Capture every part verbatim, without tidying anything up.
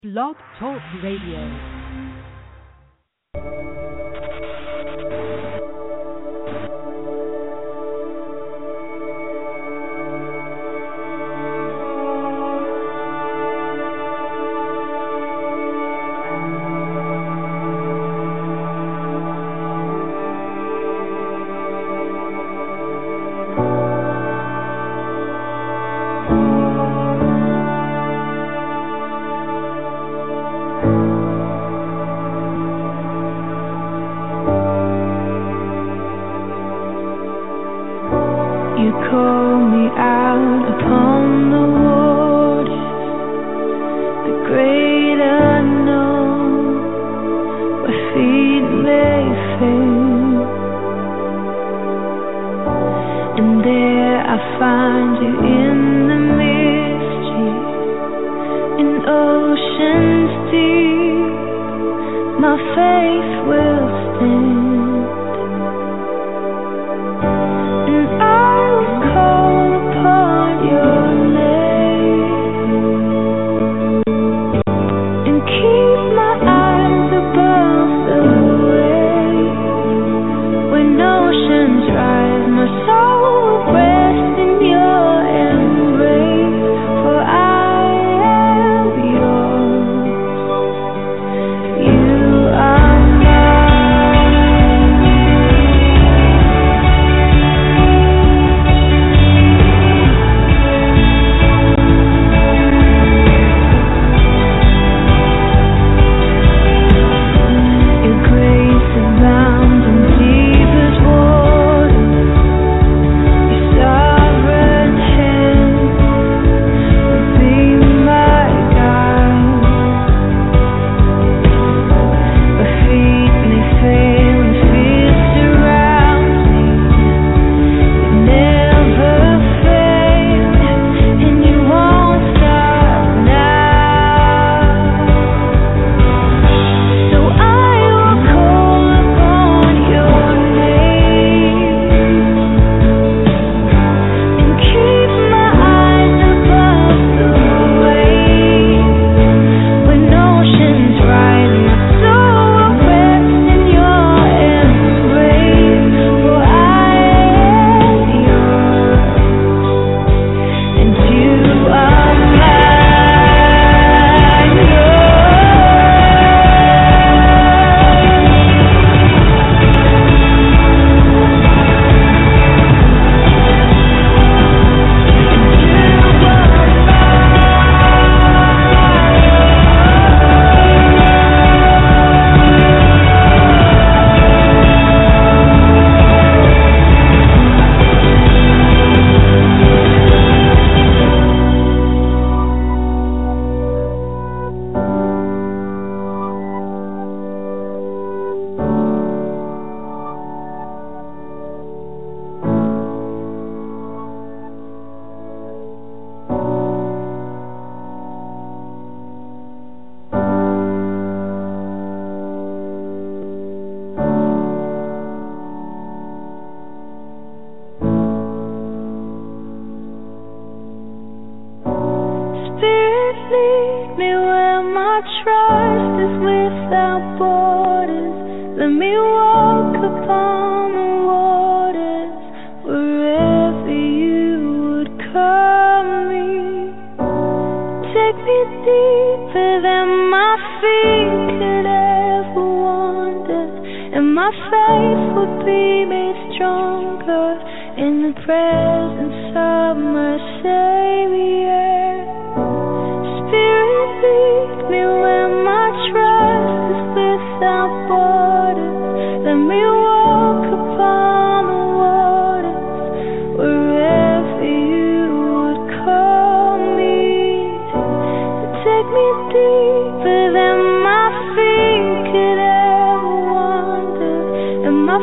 Blog Talk Radio.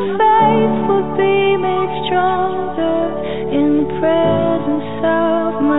Faith would be made stronger in the presence of my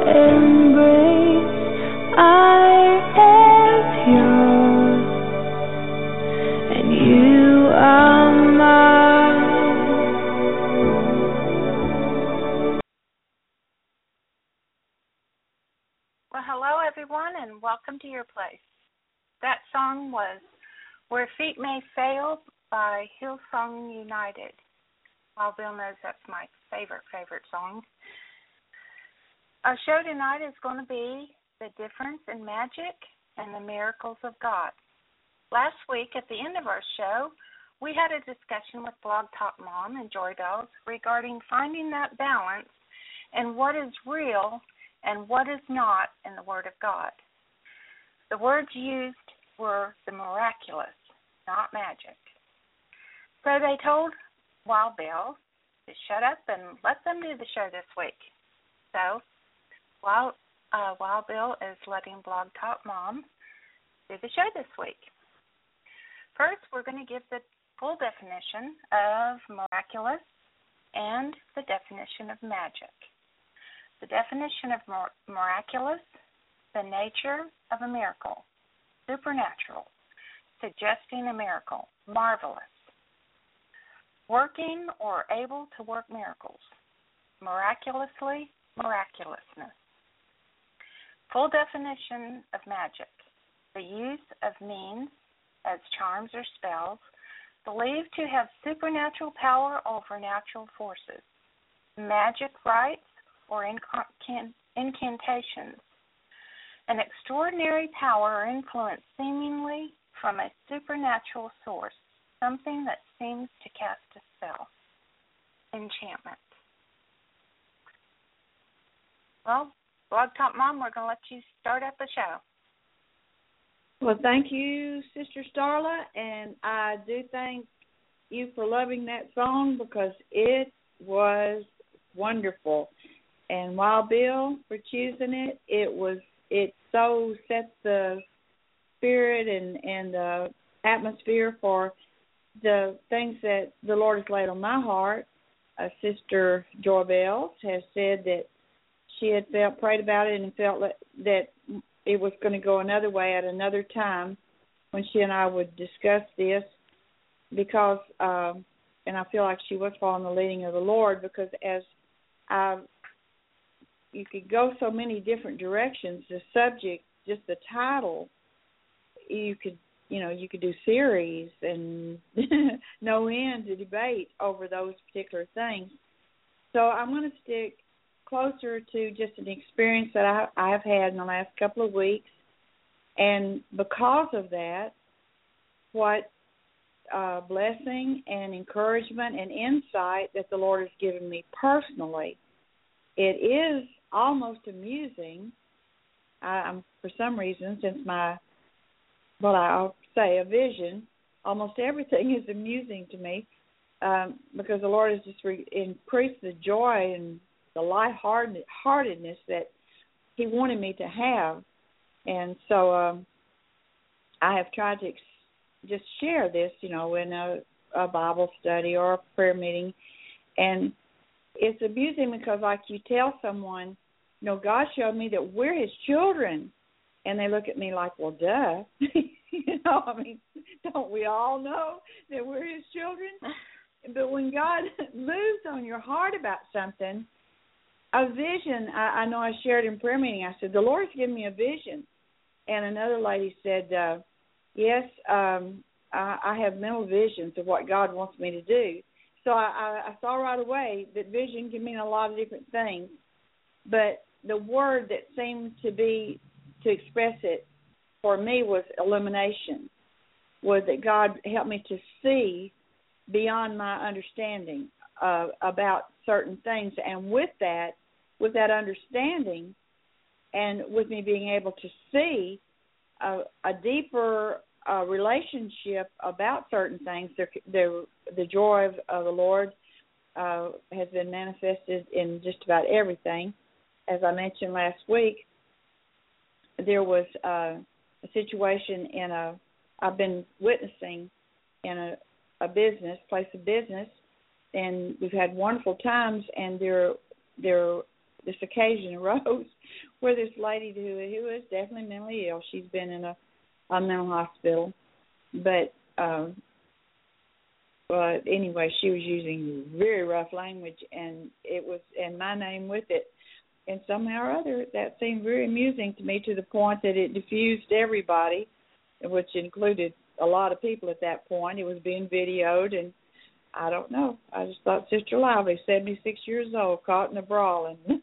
embrace. I am yours, and you are mine. Well, hello, everyone, and welcome to your place. That song was Where Feet May Fail by Hillsong United. Well, Bill knows that's my favorite, favorite song. Our show tonight is going to be the difference in magic and the miracles of God. Last week, at the end of our show, we had a discussion with Blog Talk Mom and Joy Bells regarding finding that balance and what is real and what is not in the Word of God. The words used were the miraculous, not magic. So they told Wild Bill to shut up and let them do the show this week. So Wild, uh, Wild Bill is letting Blog Talk Mom do the show this week. First, we're going to give the full definition of miraculous and the definition of magic. The definition of mir- miraculous, the nature of a miracle, supernatural, suggesting a miracle, marvelous, working or able to work miracles, miraculously, miraculousness. Full definition of magic, the use of means as charms or spells, believed to have supernatural power over natural forces, magic rites or incan- incantations, an extraordinary power or influence seemingly from a supernatural source, something that seems to cast a spell, enchantment. Well, Blog Talk Mom, we're going to let you start up the show. Well, thank you, Sister Starla, and I do thank you for loving that song because it was wonderful. And Wild Bill for choosing it, it was it so set the spirit and and the atmosphere for the things that the Lord has laid on my heart. Uh, Sister Joy Bells has said that she had felt prayed about it and felt that, that it was going to go another way at another time when she and I would discuss this because, um, and I feel like she was following the leading of the Lord because as I you could go so many different directions. The subject, just the title, you could, you know, you could do series and no end to debate over those particular things. So I'm going to stick closer to just an experience that I, I have had in the last couple of weeks. And because of that, what uh, blessing and encouragement and insight that the Lord has given me personally. It is almost amusing. I, I'm for some reason, since my, well, I'll say a vision, almost everything is amusing to me um, because the Lord has just re- increased the joy and the lightheartedness that He wanted me to have. And so um, I have tried to ex- just share this, you know, in a, a Bible study or a prayer meeting. And it's amusing because, like, you tell someone, you know, God showed me that we're His children. And they look at me like, well, duh. you know, I mean, don't we all know that we're His children? But when God moves on your heart about something, a vision, I, I know I shared in prayer meeting, I said, the Lord's given me a vision. And another lady said, uh, yes, um, I, I have mental visions of what God wants me to do. So I, I, I saw right away that vision can mean a lot of different things. But the word that seemed to be, to express it for me was illumination, was that God helped me to see beyond my understanding uh, about certain things. And with that, with that understanding and with me being able to see a, a deeper uh, relationship about certain things, the, the, the joy of, of the Lord uh, has been manifested in just about everything. As I mentioned last week, there was uh, a situation in a, I've been witnessing in a, a business, place of business, and we've had wonderful times, and there there this occasion arose where this lady who who is definitely mentally ill, she's been in a, a mental hospital, but um, but anyway, she was using very rough language, and it was and my name with it, and somehow or other that seemed very amusing to me to the point that it diffused everybody, which included a lot of people at that point. It was being videoed, and I don't know. I just thought Sister Lively, seventy-six years old, caught in a brawl, and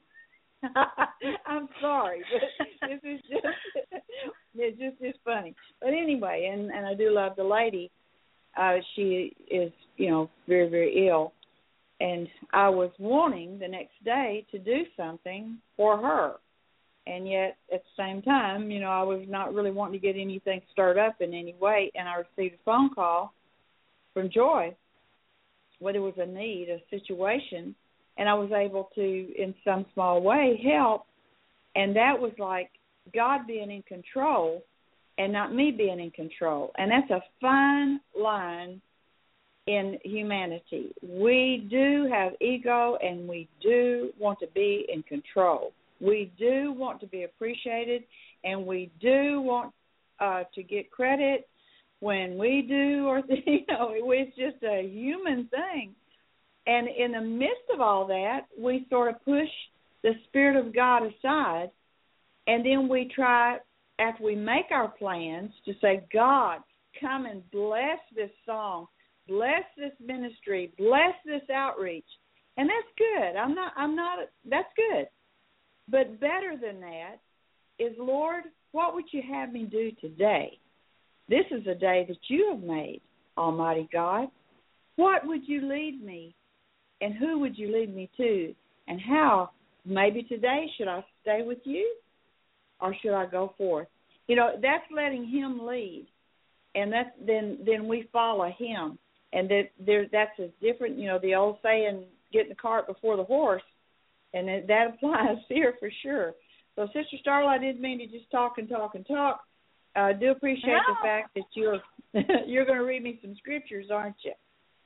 I'm sorry, but this is just it's just it's funny. But anyway, and, and I do love the lady. Uh, she is, you know, very, very ill, and I was wanting the next day to do something for her, and yet at the same time, you know, I was not really wanting to get anything stirred up in any way, and I received a phone call from Joy where there was a need, a situation, and I was able to, in some small way, help, and that was like God being in control and not me being in control, and that's a fine line in humanity. We do have ego, and we do want to be in control. We do want to be appreciated, and we do want uh, to get credit when we do, or you know, it's just a human thing. And in the midst of all that, we sort of push the Spirit of God aside, and then we try, after we make our plans, to say, God, come and bless this song, bless this ministry, bless this outreach. And that's good. I'm not, I'm not, that's good. But better than that is, Lord, what would you have me do today? This is a day that you have made, Almighty God. What would you lead me? And who would you lead me to? And how? Maybe today, should I stay with you? Or should I go forth? You know, that's letting him lead. And that's, then then we follow him. And that there that's a different, you know, the old saying, get the cart before the horse. And that, that applies here for sure. So, Sister Starla, I didn't mean to just talk and talk and talk. I uh, do appreciate no. the fact that you're you're going to read me some scriptures, aren't you?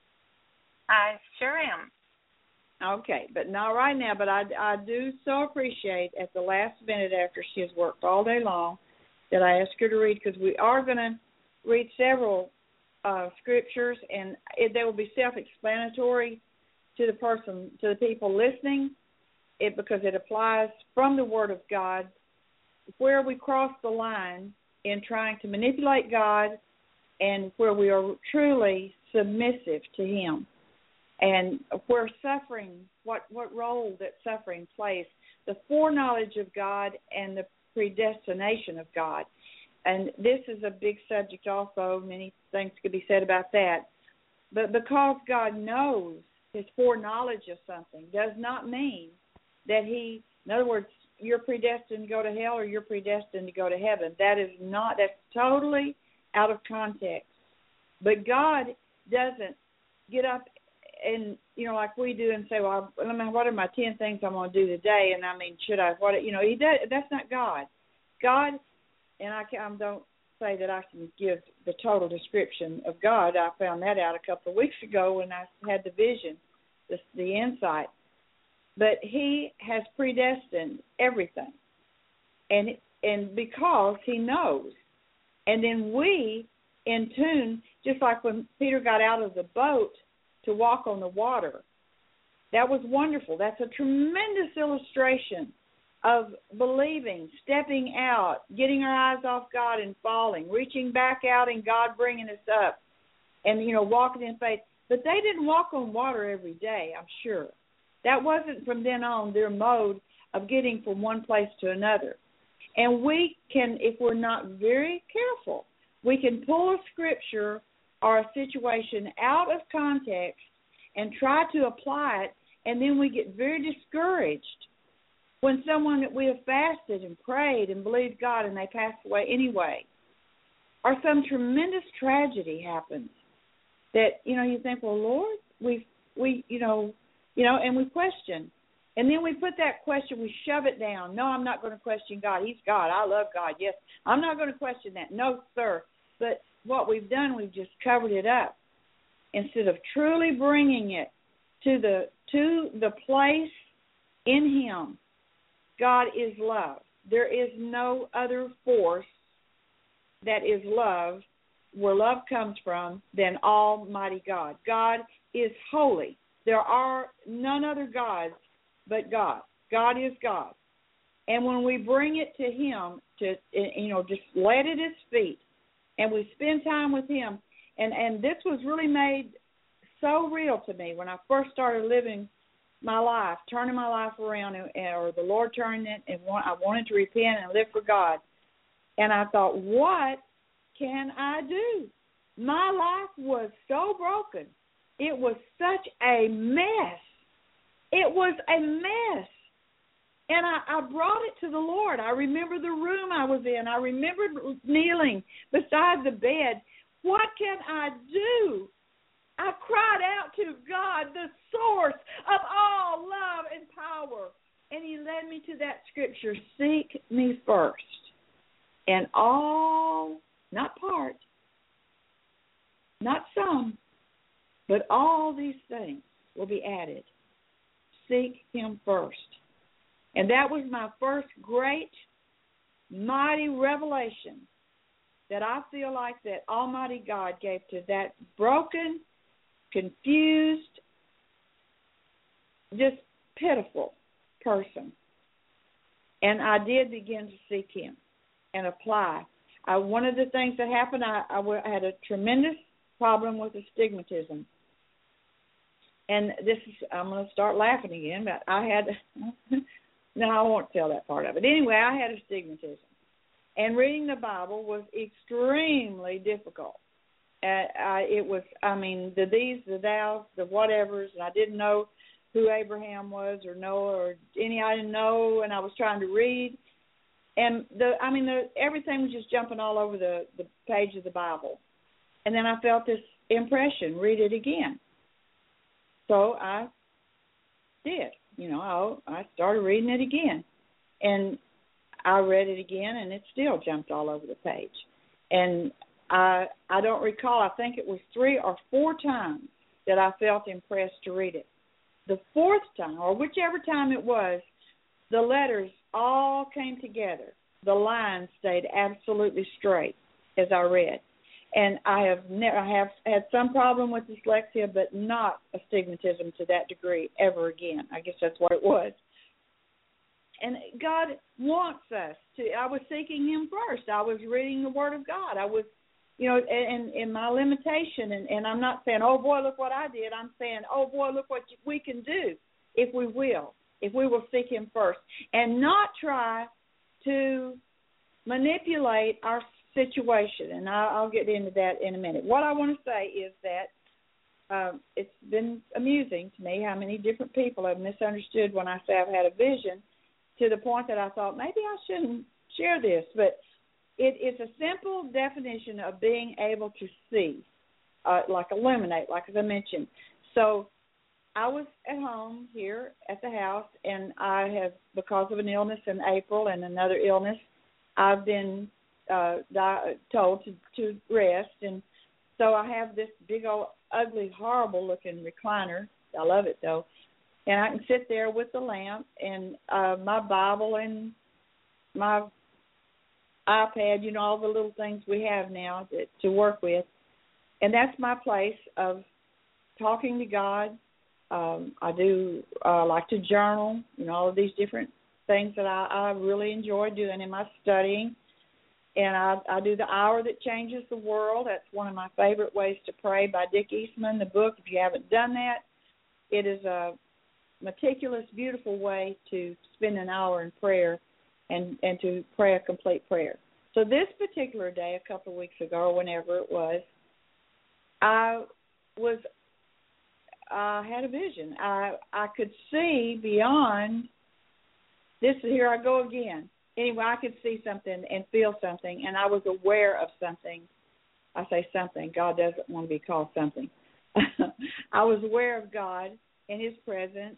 I sure am. Okay, but not right now. But I, I do so appreciate at the last minute after she has worked all day long that I asked her to read, because we are going to read several uh, scriptures, and it, they will be self-explanatory to the person, to the people listening, it because it applies from the Word of God where we cross the line in trying to manipulate God and where we are truly submissive to him. And where suffering, what, what role that suffering plays, the foreknowledge of God and the predestination of God. And this is a big subject also. Many things could be said about that. But because God knows his foreknowledge of something does not mean that he, in other words, you're predestined to go to hell or you're predestined to go to heaven. That is not, that's totally out of context. But God doesn't get up and, you know, like we do and say, well, what are my ten things I'm going to do today? And I mean, should I, what, you know, he does, that's not God. God, and I, can, I don't say that I can give the total description of God. I found that out a couple of weeks ago when I had the vision, the, the insight. But he has predestined everything, and and because he knows. And then we, in tune, just like when Peter got out of the boat to walk on the water, that was wonderful. That's a tremendous illustration of believing, stepping out, getting our eyes off God and falling, reaching back out and God bringing us up, and, you know, walking in faith. But they didn't walk on water every day, I'm sure. That wasn't from then on their mode of getting from one place to another. And we can, if we're not very careful, we can pull a scripture or a situation out of context and try to apply it, and then we get very discouraged when someone that we have fasted and prayed and believed God and they pass away anyway, or some tremendous tragedy happens that, you know, you think, well, Lord, we, we, you know, You know, and we question. And then we put that question, we shove it down. No, I'm not going to question God. He's God. I love God. Yes, I'm not going to question that. No, sir. But what we've done, we've just covered it up instead of truly bringing it to the to the place in him God is love. There is no other force that is love, where love comes from, than Almighty God. God is holy. There are none other gods but God. God is God. And when we bring it to Him, to you know, just lay it at His feet, and we spend time with Him, and, and this was really made so real to me when I first started living my life, turning my life around, and, or the Lord turned it, and want, I wanted to repent and live for God. And I thought, what can I do? My life was so broken. It was such a mess. It was a mess. And I, I brought it to the Lord. I remember the room I was in. I remembered kneeling beside the bed. What can I do? I cried out to God, the source of all love and power. And He led me to that scripture, seek me first. And all, not part, not some, but all these things will be added. Seek Him first. And that was my first great, mighty revelation that I feel like that Almighty God gave to that broken, confused, just pitiful person. And I did begin to seek Him and apply. I, one of the things that happened, I, I, I had a tremendous problem with astigmatism. And this is, I'm going to start laughing again, but I had, no, I won't tell that part of it. Anyway, I had astigmatism. And reading the Bible was extremely difficult. Uh, I, it was, I mean, the these, the thous, the whatevers, and I didn't know who Abraham was or Noah or any I didn't know, and I was trying to read. And, the I mean, the, everything was just jumping all over the, the page of the Bible. And then I felt this impression, read it again. So I did. You know, I, I started reading it again. And I read it again, and it still jumped all over the page. And I I don't recall, I think it was three or four times that I felt impressed to read it. The fourth time, or whichever time it was, the letters all came together. The lines stayed absolutely straight as I read. And I have never I have had some problem with dyslexia, but not astigmatism to that degree ever again. I guess that's what it was. And God wants us to. I was seeking Him first. I was reading the Word of God. I was, you know, in in my limitation, and, and I'm not saying, oh boy, look what I did. I'm saying, oh boy, look what we can do if we will, if we will seek Him first, and not try to manipulate our situation. And I'll, I'll get into that in a minute. What I want to say is that um, it's been amusing to me how many different people have misunderstood when I say I've had a vision, to the point that I thought maybe I shouldn't share this. But it is a simple definition of being able to see, uh, like illuminate, like as I mentioned. So I was at home here at the house, and I have, because of an illness in April and another illness, I've been uh, di- told to, to rest. And so I have this big old ugly, horrible-looking recliner. I love it, though. And I can sit there with the lamp and uh, my Bible and my iPad, you know, all the little things we have now that, to work with. And that's my place of talking to God. Um, I do uh, like to journal, you know, all of these different things that I, I really enjoy doing in my studying. And I, I do the Hour That Changes the World. That's one of my favorite ways to pray by Dick Eastman, the book. If you haven't done that, it is a meticulous, beautiful way to spend an hour in prayer and, and to pray a complete prayer. So this particular day, a couple of weeks ago, or whenever it was, I was, I had a vision. I I could see beyond this. Here I go again. Anyway, I could see something and feel something, and I was aware of something. I say something. God doesn't want to be called something. I was aware of God and His presence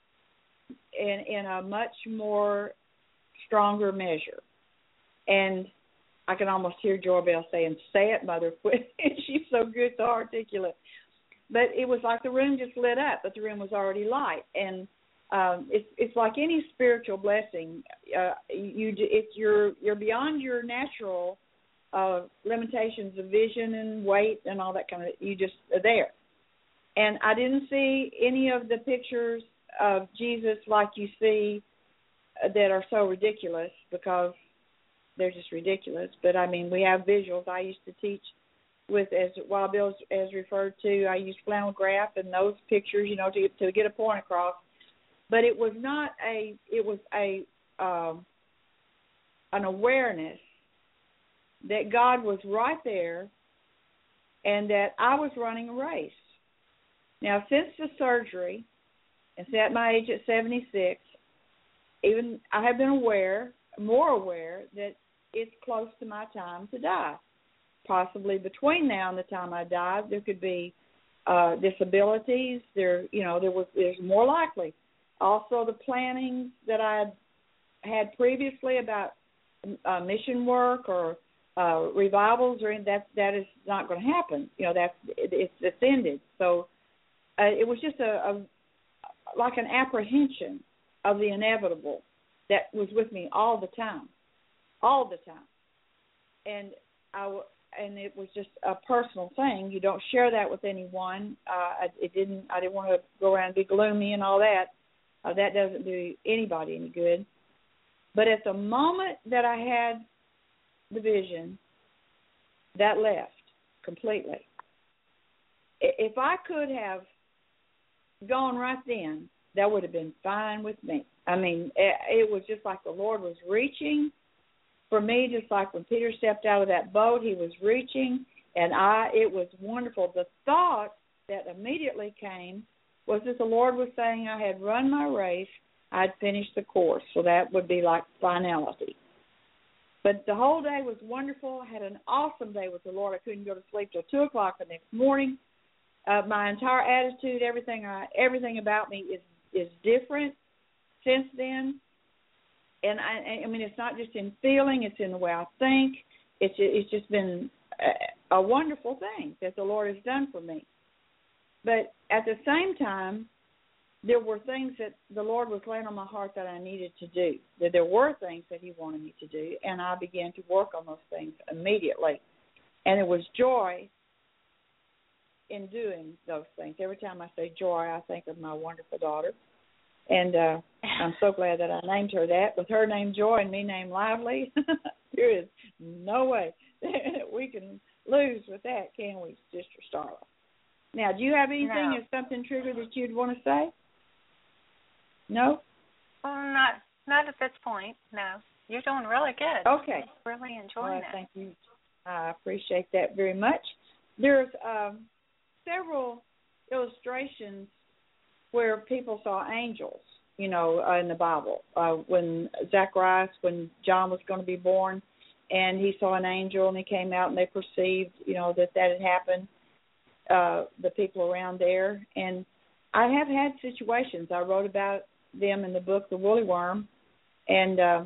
in, in a much more stronger measure. And I can almost hear Joy Bell saying, say it, Mother. She's so good, so articulate. But it was like the room just lit up, but the room was already light. And um, it's it's like any spiritual blessing. Uh, you if you're you're beyond your natural uh, limitations of vision and weight and all that kind of. You just are there. And I didn't see any of the pictures of Jesus like you see that are so ridiculous because they're just ridiculous. But I mean, we have visuals. I used to teach with, as Wild Bill has referred to, I used flannel graph and those pictures, you know, to to get a point across. But it was not a. It was a um, an awareness that God was right there, and that I was running a race. Now, since the surgery, and at my age at seventy-six, even I have been aware, more aware, that it's close to my time to die. Possibly between now and the time I die, there could be uh, disabilities. There, you know, there was there's more likely. Also, the plannings that I had previously about uh, mission work or uh, revivals, or that that is not going to happen. You know, that's it's, it's ended. So uh, it was just a, a like an apprehension of the inevitable that was with me all the time, all the time, and I. And it was just a personal thing. You don't share that with anyone. Uh, it didn't. I didn't want to go around and be gloomy and all that. Uh, that doesn't do anybody any good. But at the moment that I had the vision, that left completely. If I could have gone right then, that would have been fine with me. I mean, it was just like the Lord was reaching for me, just like when Peter stepped out of that boat, he was reaching, and I. It was wonderful. The thought that immediately came was that the Lord was saying I had run my race, I'd finished the course, so that would be like finality. But the whole day was wonderful. I had an awesome day with the Lord. I couldn't go to sleep till two o'clock the next morning. Uh, my entire attitude, everything, I, everything about me is is different since then. And I, I mean, it's not just in feeling; it's in the way I think. It's it's just been a, a wonderful thing that the Lord has done for me. But at the same time, there were things that the Lord was laying on my heart that I needed to do. That there were things that He wanted me to do, and I began to work on those things immediately. And it was joy in doing those things. Every time I say joy, I think of my wonderful daughter. And uh, I'm so glad that I named her that. With her named Joy and me named Lively, there is no way we can lose with that, can we, Sister Starla? Now, do you have anything no. or something triggered that you'd want to say? No? Well, not not at this point, no. You're doing really good. Okay. I'm really enjoying well, it. Thank you. I appreciate that very much. There's um, several illustrations where people saw angels, you know, uh, in the Bible. Uh, when Zacharias, when John was going to be born, and he saw an angel, and he came out, and they perceived, you know, that that had happened, uh, the people around there. And I have had situations. I wrote about them in the book, The Woolly Worm, and uh,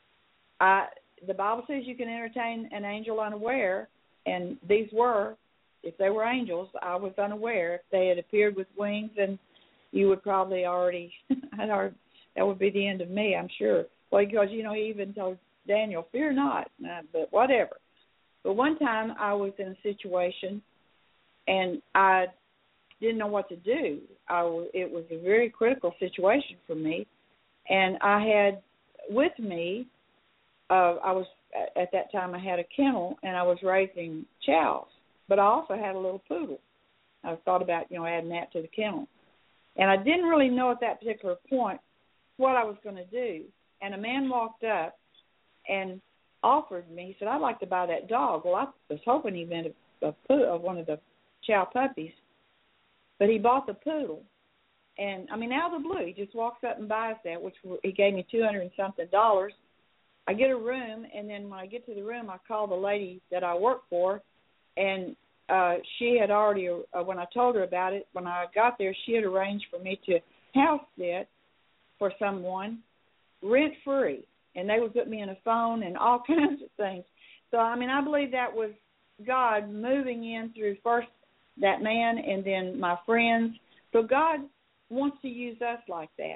I, the Bible says you can entertain an angel unaware, and these were, if they were angels, I was unaware. If they had appeared with wings, and you would probably already, I'd already, that would be the end of me, I'm sure. Well, because, you know, he even told Daniel, fear not, uh, but whatever. But one time I was in a situation, and I didn't know what to do. I was, it was a very critical situation for me, and I had with me, uh, I was, at that time I had a kennel, and I was raising chows, but I also had a little poodle. I thought about, you know, adding that to the kennel. And I didn't really know at that particular point what I was going to do. And a man walked up and offered me, he said, I'd like to buy that dog. Well, I was hoping he meant a, a poodle, one of the chow puppies. But he bought the poodle. And, I mean, out of the blue, he just walks up and buys that, which he gave me two hundred and something dollars. I get a room, and then when I get to the room, I call the lady that I work for, and Uh, she had already, uh, when I told her about it, when I got there, she had arranged for me to house sit for someone rent-free. And they would put me in a phone and all kinds of things. So, I mean, I believe that was God moving in through first that man and then my friends. So God wants to use us like that.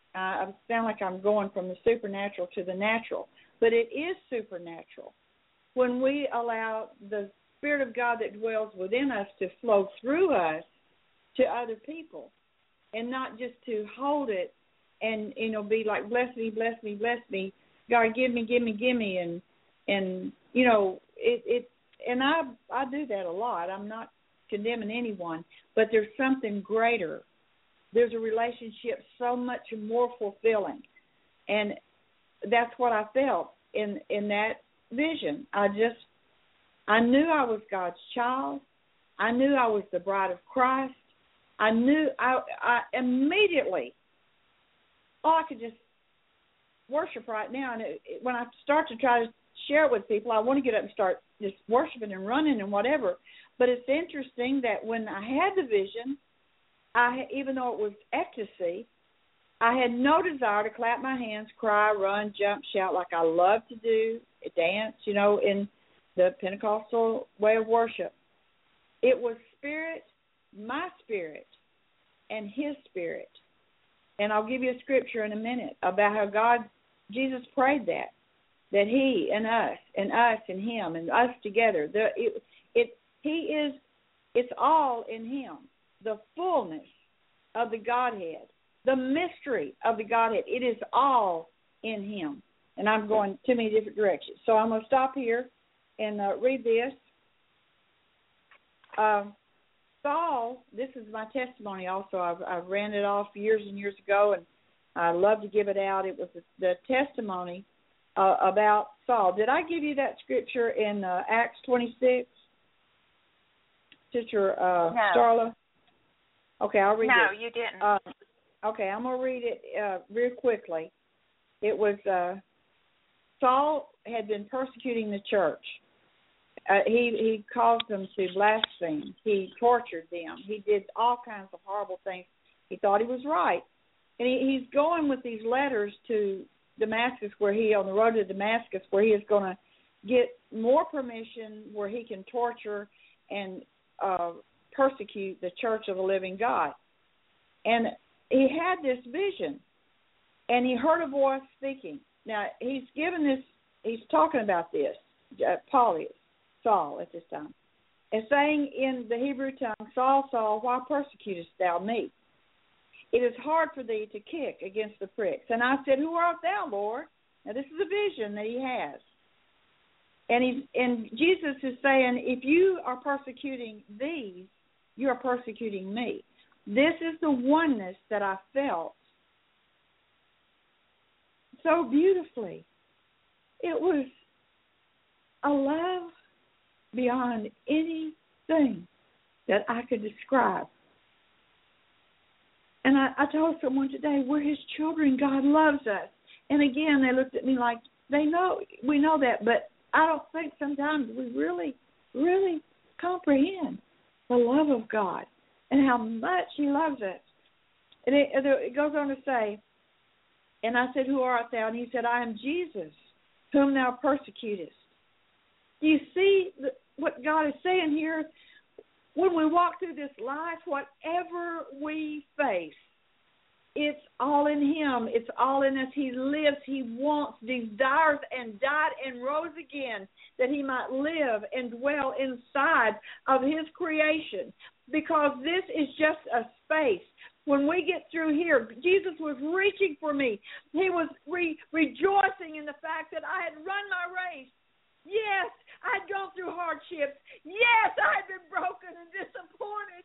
I sound like I'm going from the supernatural to the natural, but it is supernatural when we allow the Spirit of God that dwells within us to flow through us to other people, and not just to hold it and, you know, be like, bless me, bless me, bless me, God, give me, give me, give me, and, and you know, it, it and I, I do that a lot. I'm not condemning anyone, but there's something greater. There's a relationship so much more fulfilling, and that's what I felt in in that vision. I just, I knew I was God's child. I knew I was the bride of Christ. I knew I, I immediately, oh, I could just worship right now. And it, it, when I start to try to share it with people, I want to get up and start just worshiping and running and whatever. But it's interesting that when I had the vision, I, even though it was ecstasy, I had no desire to clap my hands, cry, run, jump, shout like I love to do, dance, you know, in the Pentecostal way of worship. It was spirit, my spirit, and his spirit. And I'll give you a scripture in a minute about how God, Jesus prayed that, that he and us, and us and him, and us together, the, it, it, he is, it's all in him. The fullness of the Godhead, the mystery of the Godhead, it is all in him. And I'm going too many different directions. So I'm going to stop here and uh, read this. Uh, Saul, this is my testimony also. I've, I've ran it off years and years ago, and I love to give it out. It was the, the testimony uh, about Saul. Did I give you that scripture in uh, Acts twenty-six? Sister uh, no. Starla? Okay, I'll read no, it. No, you didn't. Uh, okay, I'm going to read it uh, real quickly. It was uh, Saul had been persecuting the church. Uh, he, he caused them to blaspheme. He tortured them. He did all kinds of horrible things. He thought he was right. And he, he's going with these letters to Damascus, where he, on the road to Damascus, where he is going to get more permission, where he can torture and uh, persecute the church of the living God. And he had this vision, and he heard a voice speaking. Now, he's given this, he's talking about this, uh, Paul is, Saul at this time, and saying in the Hebrew tongue, Saul, Saul, why persecutest thou me? It is hard for thee to kick against the pricks. And I said, who art thou, Lord? Now, this is a vision that he has. And he's, and Jesus is saying, if you are persecuting these, you are persecuting me. This is the oneness that I felt so beautifully. It was a love beyond anything that I could describe. And I, I told someone today, we're his children. God loves us. And again, they looked at me like, they know, we know that, but I don't think sometimes we really, really comprehend the love of God and how much he loves us. And it, it goes on to say, and I said, who art thou? And he said, I am Jesus, whom thou persecutest. Do you see the, what God is saying here? When we walk through this life, whatever we face, it's all in him. It's all in us. He lives, he wants, desires, and died and rose again that he might live and dwell inside of his creation, because this is just a space. When we get through here, Jesus was reaching for me. He was re- rejoicing in the fact that I had run my race. Yes, I had gone through hardships. Yes, I had been broken and disappointed.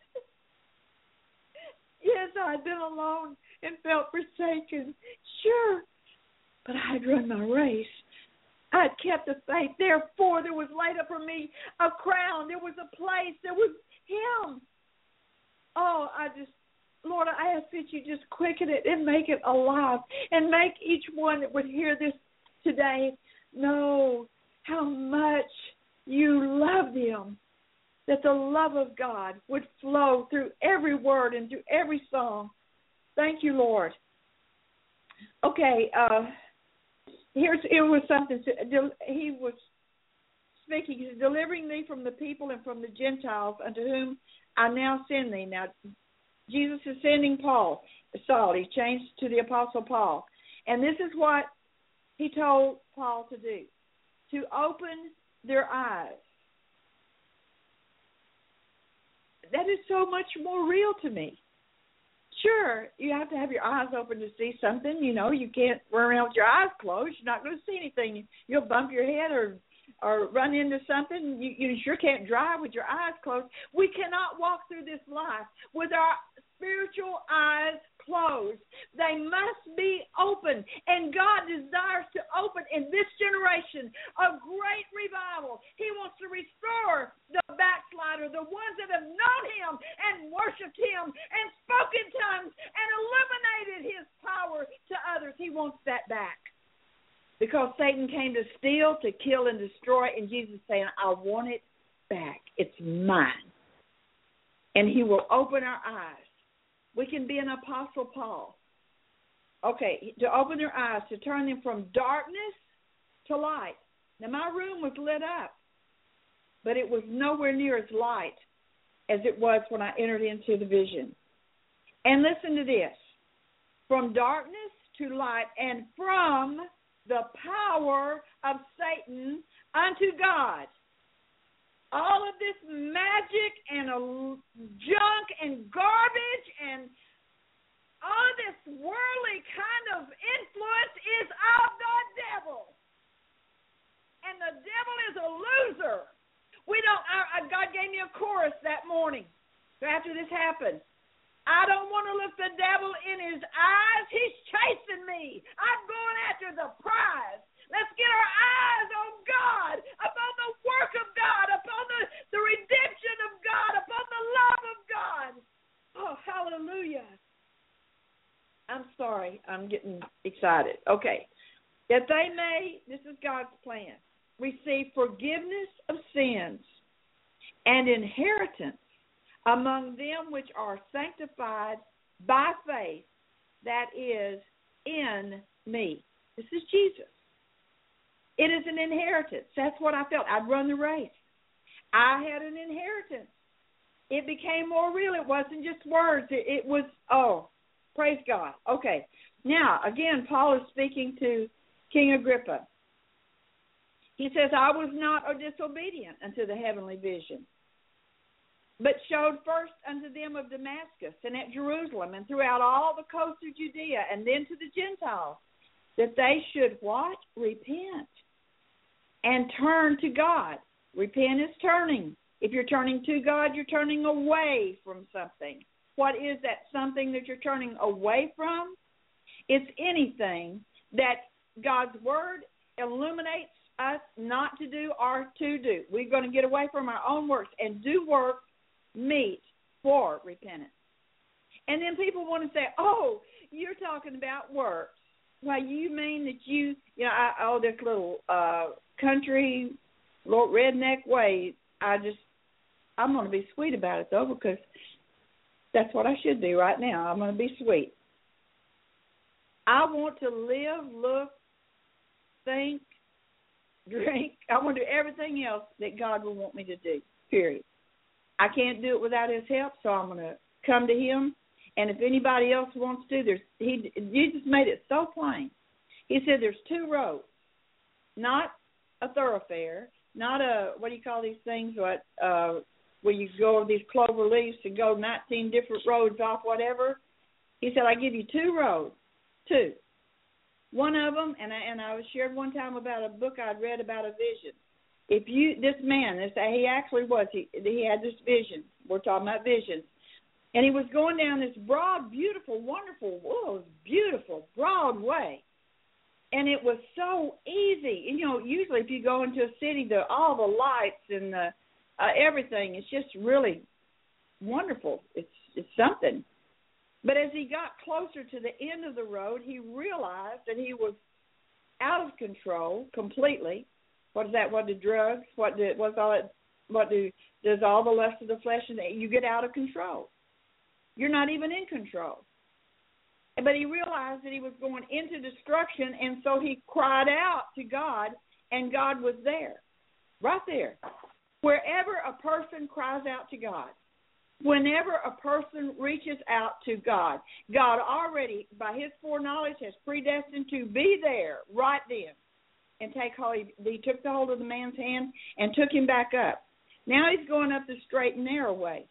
Yes, I had been alone and felt forsaken. Sure, but I had run my race. I had kept the faith. Therefore, there was laid up for me a crown. There was a place. There was him. Oh, I just, Lord, I ask that you just quicken it and make it alive, and make each one that would hear this today know how much you love them, that the love of God would flow through every word and through every song. Thank you, Lord. Okay, uh, here's it was something. He was speaking. He's delivering thee from the people and from the Gentiles, unto whom I now send thee. Now, Jesus is sending Paul, Saul. He changed to the Apostle Paul. And this is what he told Paul to do, to open their eyes. That is so much more real to me. Sure, you have to have your eyes open to see something. You know, you can't run around with your eyes closed. You're not going to see anything. You'll bump your head or or run into something. You, you sure can't drive with your eyes closed. We cannot walk through this life with our spiritual eyes closed. They must be open, and God desires to open in this generation a great revival. He wants to restore the backslider, the ones that have known Him and worshiped Him and spoken tongues and illuminated His power to others. He wants that back. Because Satan came to steal, to kill, and destroy, and Jesus is saying, I want it back. It's mine. And He will open our eyes. We can be an Apostle Paul. Okay, to open their eyes, to turn them from darkness to light. Now, my room was lit up, but it was nowhere near as light as it was when I entered into the vision. And listen to this. From darkness to light, and from the power of Satan unto God. All of this magic and a junk and garbage and all of this worldly kind of influence is of the devil. And the devil is a loser. We don't, I, I, God gave me a chorus that morning after this happened. I don't want to look the devil in his eyes. He's chasing me. I'm going after the prize. Let's get our eyes on God, upon the work of God, upon the, the redemption of God, upon the love of God. Oh, hallelujah. I'm sorry. I'm getting excited. Okay. That they may, this is God's plan, receive forgiveness of sins and inheritance among them which are sanctified by faith that is in me. This is Jesus. It is an inheritance. That's what I felt. I'd run the race. I had an inheritance. It became more real. It wasn't just words. It, it was, oh, praise God. Okay. Now, again, Paul is speaking to King Agrippa. He says, I was not disobedient unto the heavenly vision, but showed first unto them of Damascus and at Jerusalem and throughout all the coast of Judea and then to the Gentiles, that they should what? Repent and turn to God. Repent is turning. If you're turning to God, you're turning away from something. What is that something that you're turning away from? It's anything that God's Word illuminates us not to do or to do. We're going to get away from our own works and do work meet for repentance. And then people want to say, oh, you're talking about works. Well, you mean that you, you know, I, oh, this little uh, country, little redneck way, I just, I'm going to be sweet about it, though, because that's what I should do right now. I'm going to be sweet. I want to live, look, think, drink. I want to do everything else that God will want me to do, period. I can't do it without His help, so I'm going to come to Him. And if anybody else wants to, there's he Jesus made it so plain. He said there's two roads, not a thoroughfare, not a, what do you call these things, what uh, where you go over these clover leaves and go nineteen different roads off whatever. He said, I give you two roads, two. One of them, and I, and I was shared one time about a book I'd read about a vision. If you, this man, this, he actually was, he, he had this vision. We're talking about visions. And he was going down this broad, beautiful, wonderful, whoa, beautiful, broad way. And it was so easy. And, you know, usually if you go into a city, the, all the lights and the, uh, everything, it's just really wonderful. It's, it's something. But as he got closer to the end of the road, he realized that he was out of control completely. What is that? What do drugs? What do, what's all it? What do does all the lust of the flesh? And you get out of control. You're not even in control. But he realized that he was going into destruction, and so he cried out to God, and God was there, right there. Wherever a person cries out to God, whenever a person reaches out to God, God already, by his foreknowledge, has predestined to be there right then and take hold. He, he took the hold of the man's hand and took him back up. Now he's going up the straight and narrow way.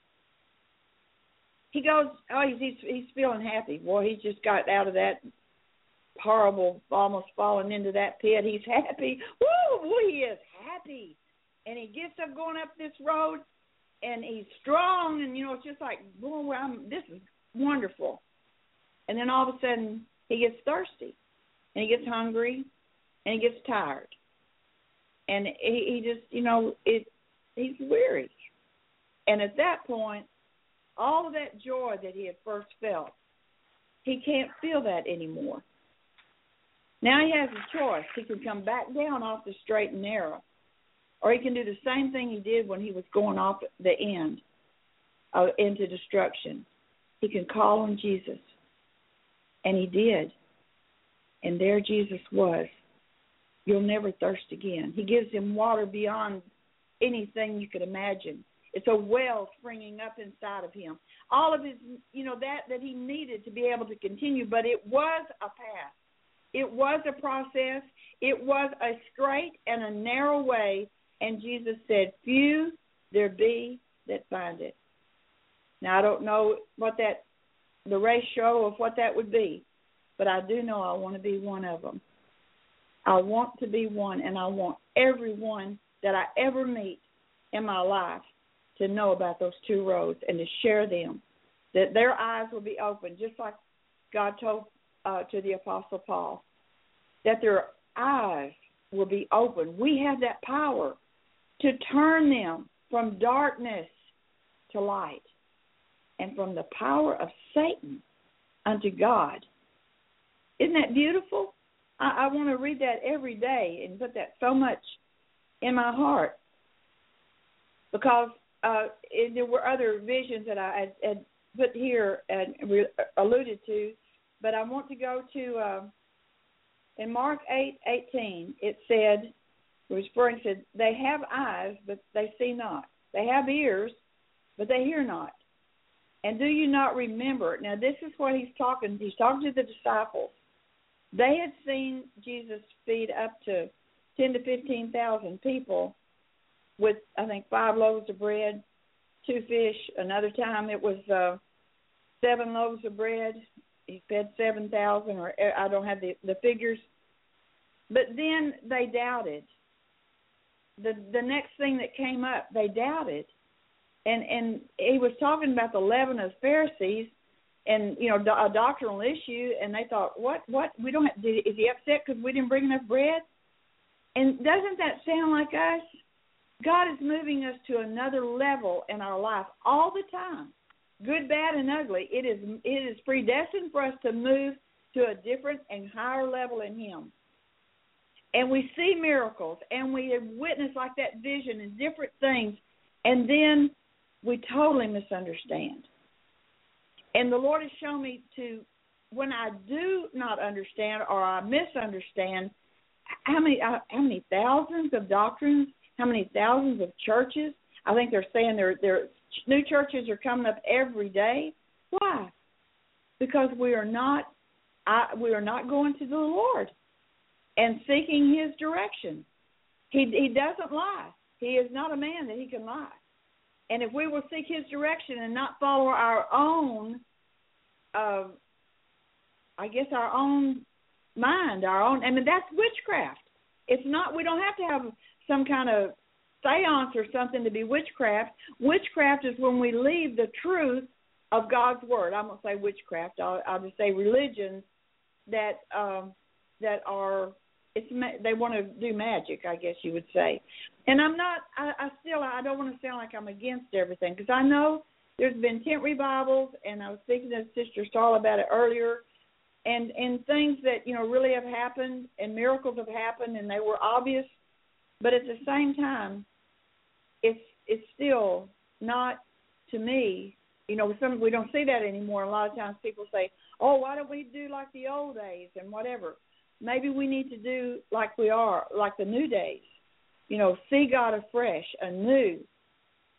He goes, oh, he's, he's, he's feeling happy. Boy, he just got out of that horrible, almost falling into that pit. He's happy. Woo, boy, he is happy. And he gets up going up this road, and he's strong, and, you know, it's just like, boy, I'm, this is wonderful. And then all of a sudden, he gets thirsty, and he gets hungry, and he gets tired. And he, he just, you know, it, he's weary. And at that point, all of that joy that he had first felt, he can't feel that anymore. Now he has a choice. He can come back down off the straight and narrow, or he can do the same thing he did when he was going off the end uh, into destruction. He can call on Jesus, and he did. And there Jesus was. You'll never thirst again. He gives him water beyond anything you could imagine. It's a well springing up inside of him. All of his, you know, that, that he needed to be able to continue, but it was a path. It was a process. It was a straight and a narrow way, and Jesus said, few there be that find it. Now, I don't know what that, the ratio of what that would be, but I do know I want to be one of them. I want to be one, and I want everyone that I ever meet in my life to know about those two roads and to share them, that their eyes will be open, just like God told uh, to the Apostle Paul, that their eyes will be open. We have that power to turn them from darkness to light and from the power of Satan unto God. Isn't that beautiful? I, I want to read that every day and put that so much in my heart, because uh, it, there were other visions that I had, had put here and re- alluded to, but I want to go to, uh, in Mark eight eighteen, it said, it was referring to, they have eyes, but they see not. They have ears, but they hear not. And do you not remember? Now, this is what he's talking, he's talking to the disciples. They had seen Jesus feed up to ten to fifteen thousand people with, I think, five loaves of bread, two fish. Another time it was uh, seven loaves of bread. He fed seven thousand, or I don't have the, the figures. But then they doubted. The the next thing that came up, they doubted. And and he was talking about the leaven of Pharisees and, you know, a doctrinal issue, and they thought, what, what, we don't have, did, is he upset because we didn't bring enough bread? And doesn't that sound like us? God is moving us to another level in our life all the time, good, bad, and ugly. It is it is predestined for us to move to a different and higher level in him. And we see miracles, and we have witnessed like that vision and different things, and then we totally misunderstand. And the Lord has shown me to, when I do not understand or I misunderstand, how many uh, how many thousands of doctrines, how many thousands of churches. I think they're saying there there new churches are coming up every day. Why? Because we are not I, we are not going to the Lord and seeking his direction. He he doesn't lie. He is not a man that he can lie. And if we will seek his direction and not follow our own, uh, I guess our own mind, our own, I mean, that's witchcraft. It's not, we don't have to have some kind of seance or something to be witchcraft. Witchcraft is when we leave the truth of God's word. I'm going to say witchcraft. I'll, I'll just say religions that um, that are, it's they want to do magic, I guess you would say. And I'm not, I, I still, I don't want to sound like I'm against everything, because I know there's been tent revivals, and I was speaking to Sister Starla about it earlier, and, and things that, you know, really have happened, and miracles have happened, and they were obvious, but at the same time, it's it's still not, to me, you know, some, we don't see that anymore. A lot of times people say, oh, why don't we do like the old days and whatever. Maybe we need to do like we are, like the new days. You know, see God afresh, anew,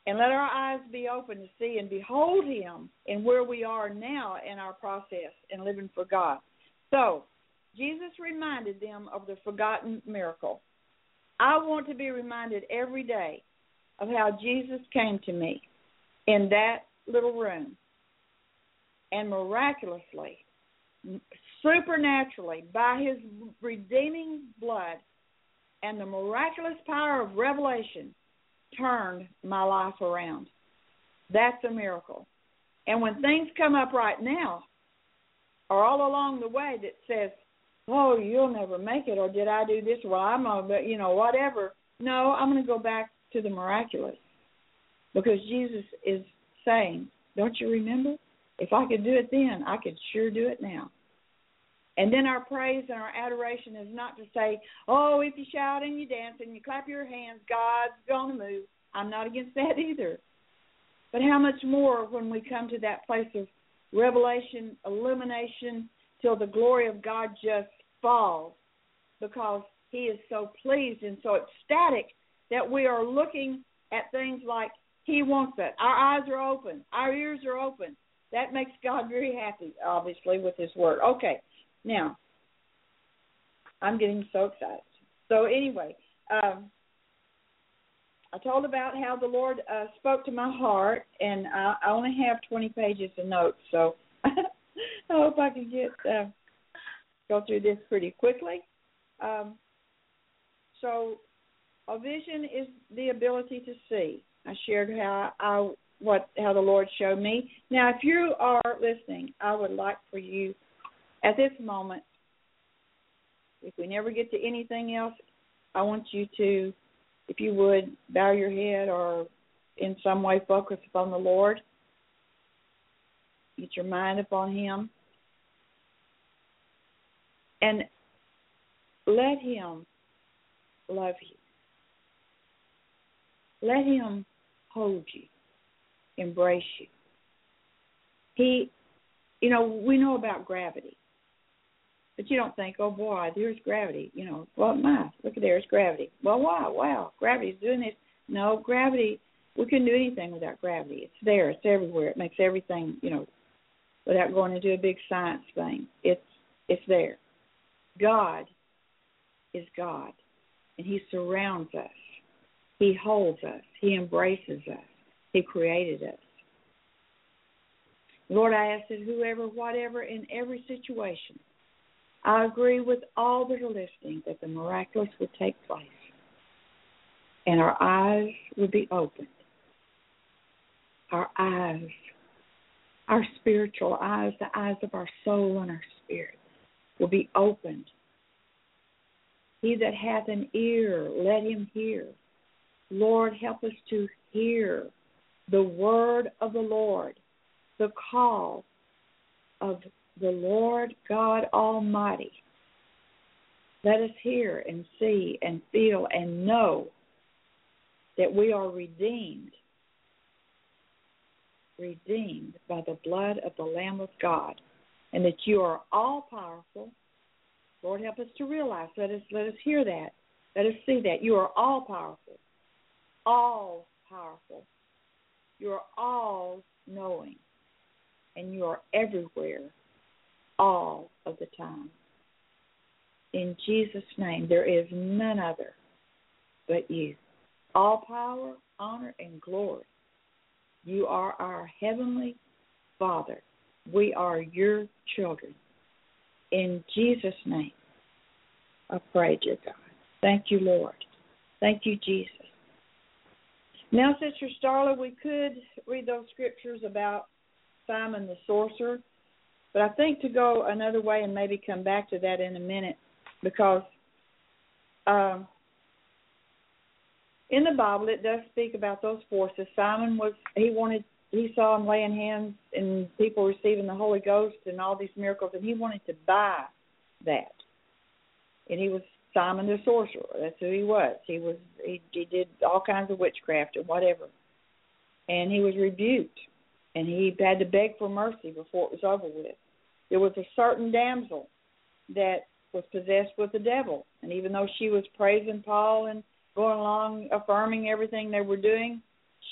And let our eyes be open to see and behold him in where we are now in our process in living for God. So, Jesus reminded them of the forgotten miracle. I want to be reminded every day of how Jesus came to me in that little room and miraculously, supernaturally, by his redeeming blood and the miraculous power of revelation, turned my life around. That's a miracle. And when things come up right now, or all along the way that says, oh, you'll never make it, or did I do this? Well, I'm a, you know, whatever. No, I'm going to go back to the miraculous, because Jesus is saying, don't you remember? If I could do it then, I could sure do it now. And then our praise and our adoration is not to say, oh, if you shout and you dance and you clap your hands, God's going to move. I'm not against that either. But how much more when we come to that place of revelation, illumination, till the glory of God just falls, because he is so pleased and so ecstatic that we are looking at things like he wants it. Our eyes are open. Our ears are open. That makes God very happy, obviously, with his word. Okay. Now, I'm getting so excited. So anyway, um, I told about how the Lord uh, spoke to my heart, and I, I only have twenty pages of notes, so I hope I can get uh, go through this pretty quickly. Um, so a vision is the ability to see. I shared how I what how the Lord showed me. Now, if you are listening, I would like for you, at this moment, if we never get to anything else, I want you to, if you would, bow your head or in some way focus upon the Lord. Get your mind upon him. And let him love you. Let him hold you, embrace you. He, you know, we know about gravity. But you don't think, oh, boy, there's gravity. You know, well, my, look at there's gravity. Well, wow, wow, gravity's doing this. No, gravity, we couldn't do anything without gravity. It's there. It's everywhere. It makes everything, you know, without going into a big science thing. It's it's there. God is God, and he surrounds us. He holds us. He embraces us. He created us. Lord, I ask that whoever, whatever, in every situation, I agree with all that are listening that the miraculous would take place and our eyes would be opened. Our eyes, our spiritual eyes, the eyes of our soul and our spirit will be opened. He that hath an ear, let him hear. Lord, help us to hear the word of the Lord, the call of the Lord God Almighty. Let us hear and see and feel and know that we are redeemed, redeemed by the blood of the Lamb of God, and that you are all powerful. Lord, help us to realize. Let us let us hear that. Let us see that you are all powerful, all powerful. You are all knowing, and you are everywhere, all of the time. In Jesus' name, there is none other but you. All power, honor, and glory. You are our heavenly Father. We are your children. In Jesus' name, I pray, dear God. Thank you, Lord. Thank you, Jesus. Now, Sister Starla, we could read those scriptures about Simon the sorcerer, but I think to go another way and maybe come back to that in a minute, because um, in the Bible it does speak about those forces. Simon was, he wanted, he saw him laying hands and people receiving the Holy Ghost and all these miracles, and he wanted to buy that. And he was Simon the sorcerer. That's who he was. He was he, he did all kinds of witchcraft and whatever. And he was rebuked, and he had to beg for mercy before it was over with. There was a certain damsel that was possessed with the devil, and even though she was praising Paul and going along affirming everything they were doing,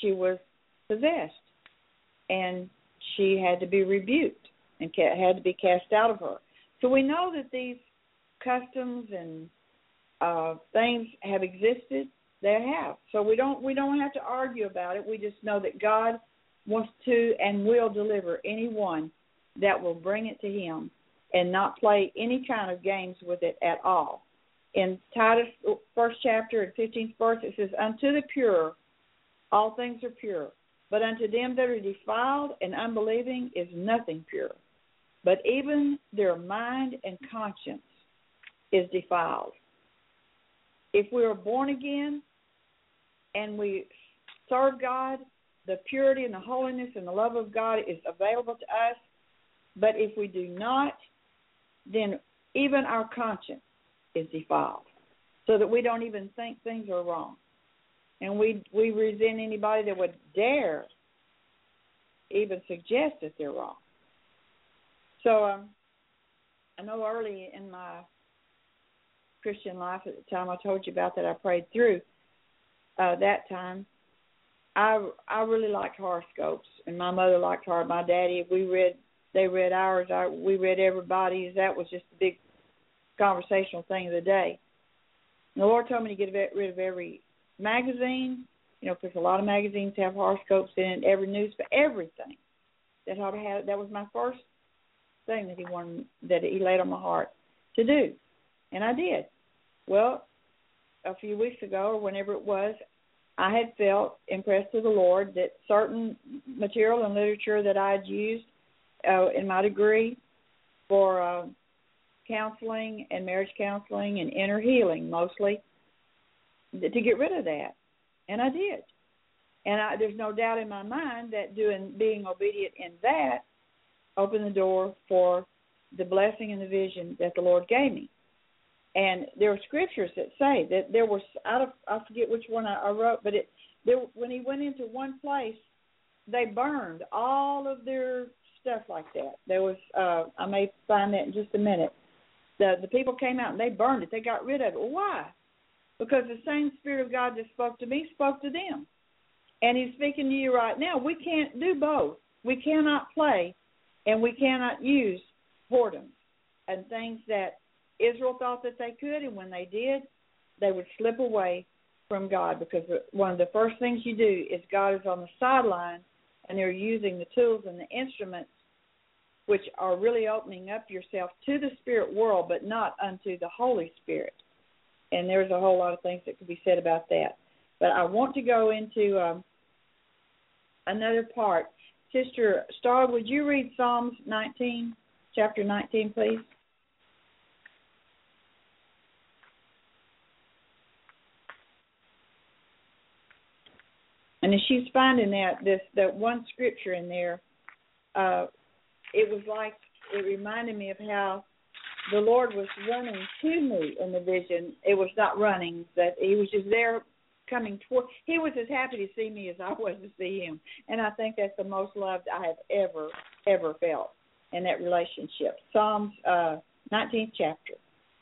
she was possessed, and she had to be rebuked and had to be cast out of her. So we know that these customs and uh, things have existed. They have. So we don't we don't have to argue about it. We just know that God wants to and will deliver anyone that will bring it to him and not play any kind of games with it at all. In Titus first chapter and fifteenth verse, it says, "Unto the pure all things are pure, but unto them that are defiled and unbelieving is nothing pure. But even their mind and conscience is defiled." If we are born again and we serve God, the purity and the holiness and the love of God is available to us. But if we do not, then even our conscience is defiled, so that we don't even think things are wrong. And we we resent anybody that would dare even suggest that they're wrong. So um, I know early in my Christian life, at the time I told you about that I prayed through, uh, that time, I I really liked horoscopes, and my mother liked horoscopes. My daddy, we read, they read ours, I, we read everybody's. That was just the big conversational thing of the day. And the Lord told me to get rid of every magazine, you know, because a lot of magazines have horoscopes in it, every news, but everything that ought to have. That was my first thing that he wanted, that he laid on my heart to do, and I did. Well, a few weeks ago, or whenever it was, I had felt impressed with the Lord that certain material and literature that I had used uh, in my degree for uh, counseling and marriage counseling and inner healing mostly, to get rid of that. And I did. And I, there's no doubt in my mind that doing being obedient in that opened the door for the blessing and the vision that the Lord gave me. And there are scriptures that say that there was, I, I forget which one I, I wrote, but it there, when he went into one place, they burned all of their stuff like that. There was, uh, I may find that in just a minute. The the people came out and they burned it. They got rid of it. Well, why? Because the same Spirit of God that spoke to me spoke to them. And he's speaking to you right now. We can't do both. We cannot play and we cannot use whoredoms and things that Israel thought that they could, and when they did, they would slip away from God, because one of the first things you do is God is on the sideline, and they're using the tools and the instruments which are really opening up yourself to the spirit world, but not unto the Holy Spirit. And there's a whole lot of things that could be said about that. But I want to go into um, another part. Sister Star, would you read Psalms nineteen, chapter nineteen, please? And as she's finding that, this that one scripture in there, uh, it was like, it reminded me of how the Lord was running to me in the vision. It was not running, that he was just there coming toward. He was as happy to see me as I was to see him. And I think that's the most loved I have ever, ever felt in that relationship. Psalms uh, nineteenth chapter.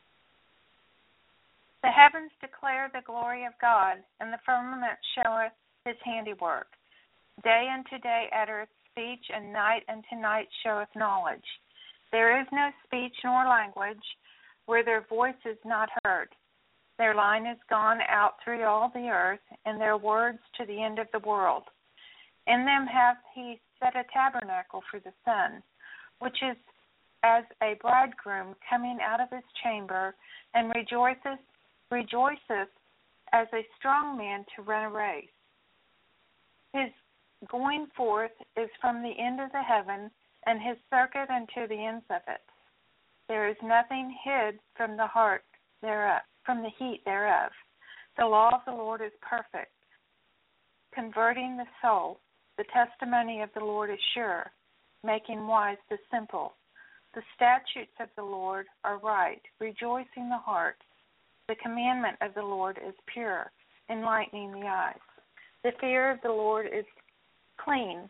The heavens declare the glory of God, and the firmament showeth his handiwork. Day unto day uttereth speech, and night unto night showeth knowledge. There is no speech nor language where their voice is not heard. Their line is gone out through all the earth, and their words to the end of the world. In them hath he set a tabernacle for the sun, which is as a bridegroom coming out of his chamber, and rejoiceth, rejoiceth as a strong man to run a race. His going forth is from the end of the heaven, and his circuit unto the ends of it. There is nothing hid from the heart thereof, from the heat thereof. The law of the Lord is perfect, converting the soul. The testimony of the Lord is sure, making wise the simple. The statutes of the Lord are right, rejoicing the heart. The commandment of the Lord is pure, enlightening the eyes. The fear of the Lord is clean,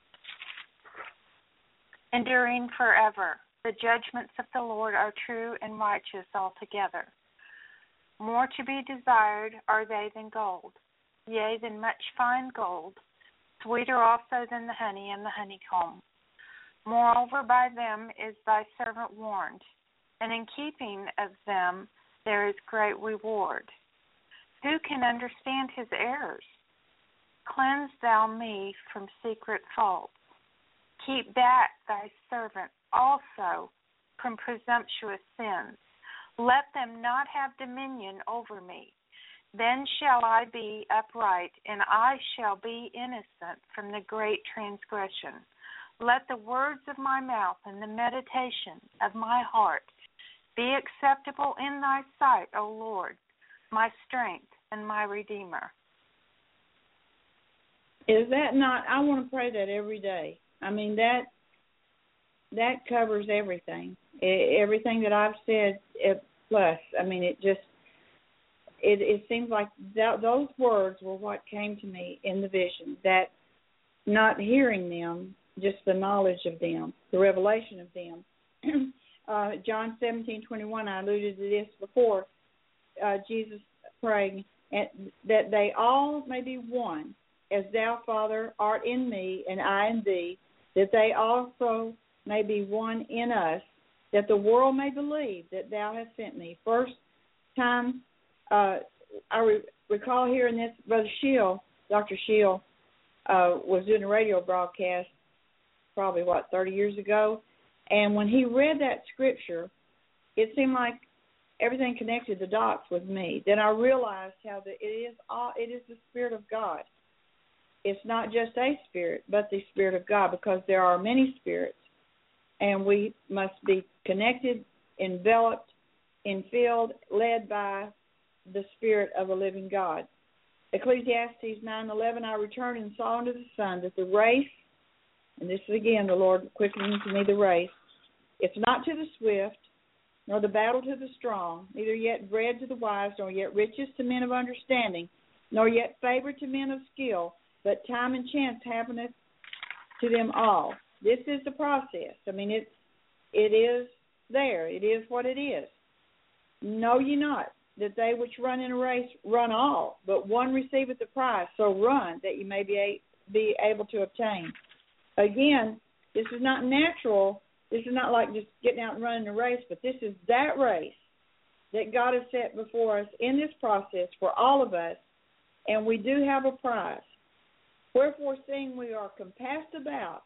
enduring forever. The judgments of the Lord are true and righteous altogether. More to be desired are they than gold, yea, than much fine gold, sweeter also than the honey and the honeycomb. Moreover, by them is thy servant warned, and in keeping of them there is great reward. Who can understand his errors? Cleanse thou me from secret faults. Keep back thy servant also from presumptuous sins. Let them not have dominion over me. Then shall I be upright, and I shall be innocent from the great transgression. Let the words of my mouth and the meditation of my heart be acceptable in thy sight, O Lord, my strength and my Redeemer. Is that not, I want to pray that every day. I mean, that that covers everything. Everything that I've said, plus, I mean, it just, it, it seems like that, those words were what came to me in the vision, that not hearing them, just the knowledge of them, the revelation of them. uh, John seventeen twenty-one, I alluded to this before, uh, Jesus praying, and that they all may be one, as thou, Father, art in me, and I in thee, that they also may be one in us, that the world may believe that thou hast sent me. First time uh, I re- recall hearing this, Brother Shield, Doctor Shield, uh, was doing a radio broadcast probably, what, thirty years ago, and when he read that scripture, it seemed like everything connected the dots with me. Then I realized how that it is all, it is the Spirit of God. It's not just a spirit, but the Spirit of God, because there are many spirits, and we must be connected, enveloped, infilled, led by the Spirit of the living God. Ecclesiastes nine eleven, I returned and saw under the sun that the race, and this is again the Lord quickening to me the race, it's not to the swift, nor the battle to the strong, neither yet bread to the wise, nor yet riches to men of understanding, nor yet favor to men of skill, but time and chance happeneth to them all. This is the process. I mean, it's, it is there. It is what it is. Know ye not that they which run in a race run all, but one receiveth the prize. So run, that you may be, a, be able to obtain. Again, this is not natural. This is not like just getting out and running a race, but this is that race that God has set before us in this process for all of us, and we do have a prize. Wherefore, seeing we are compassed about,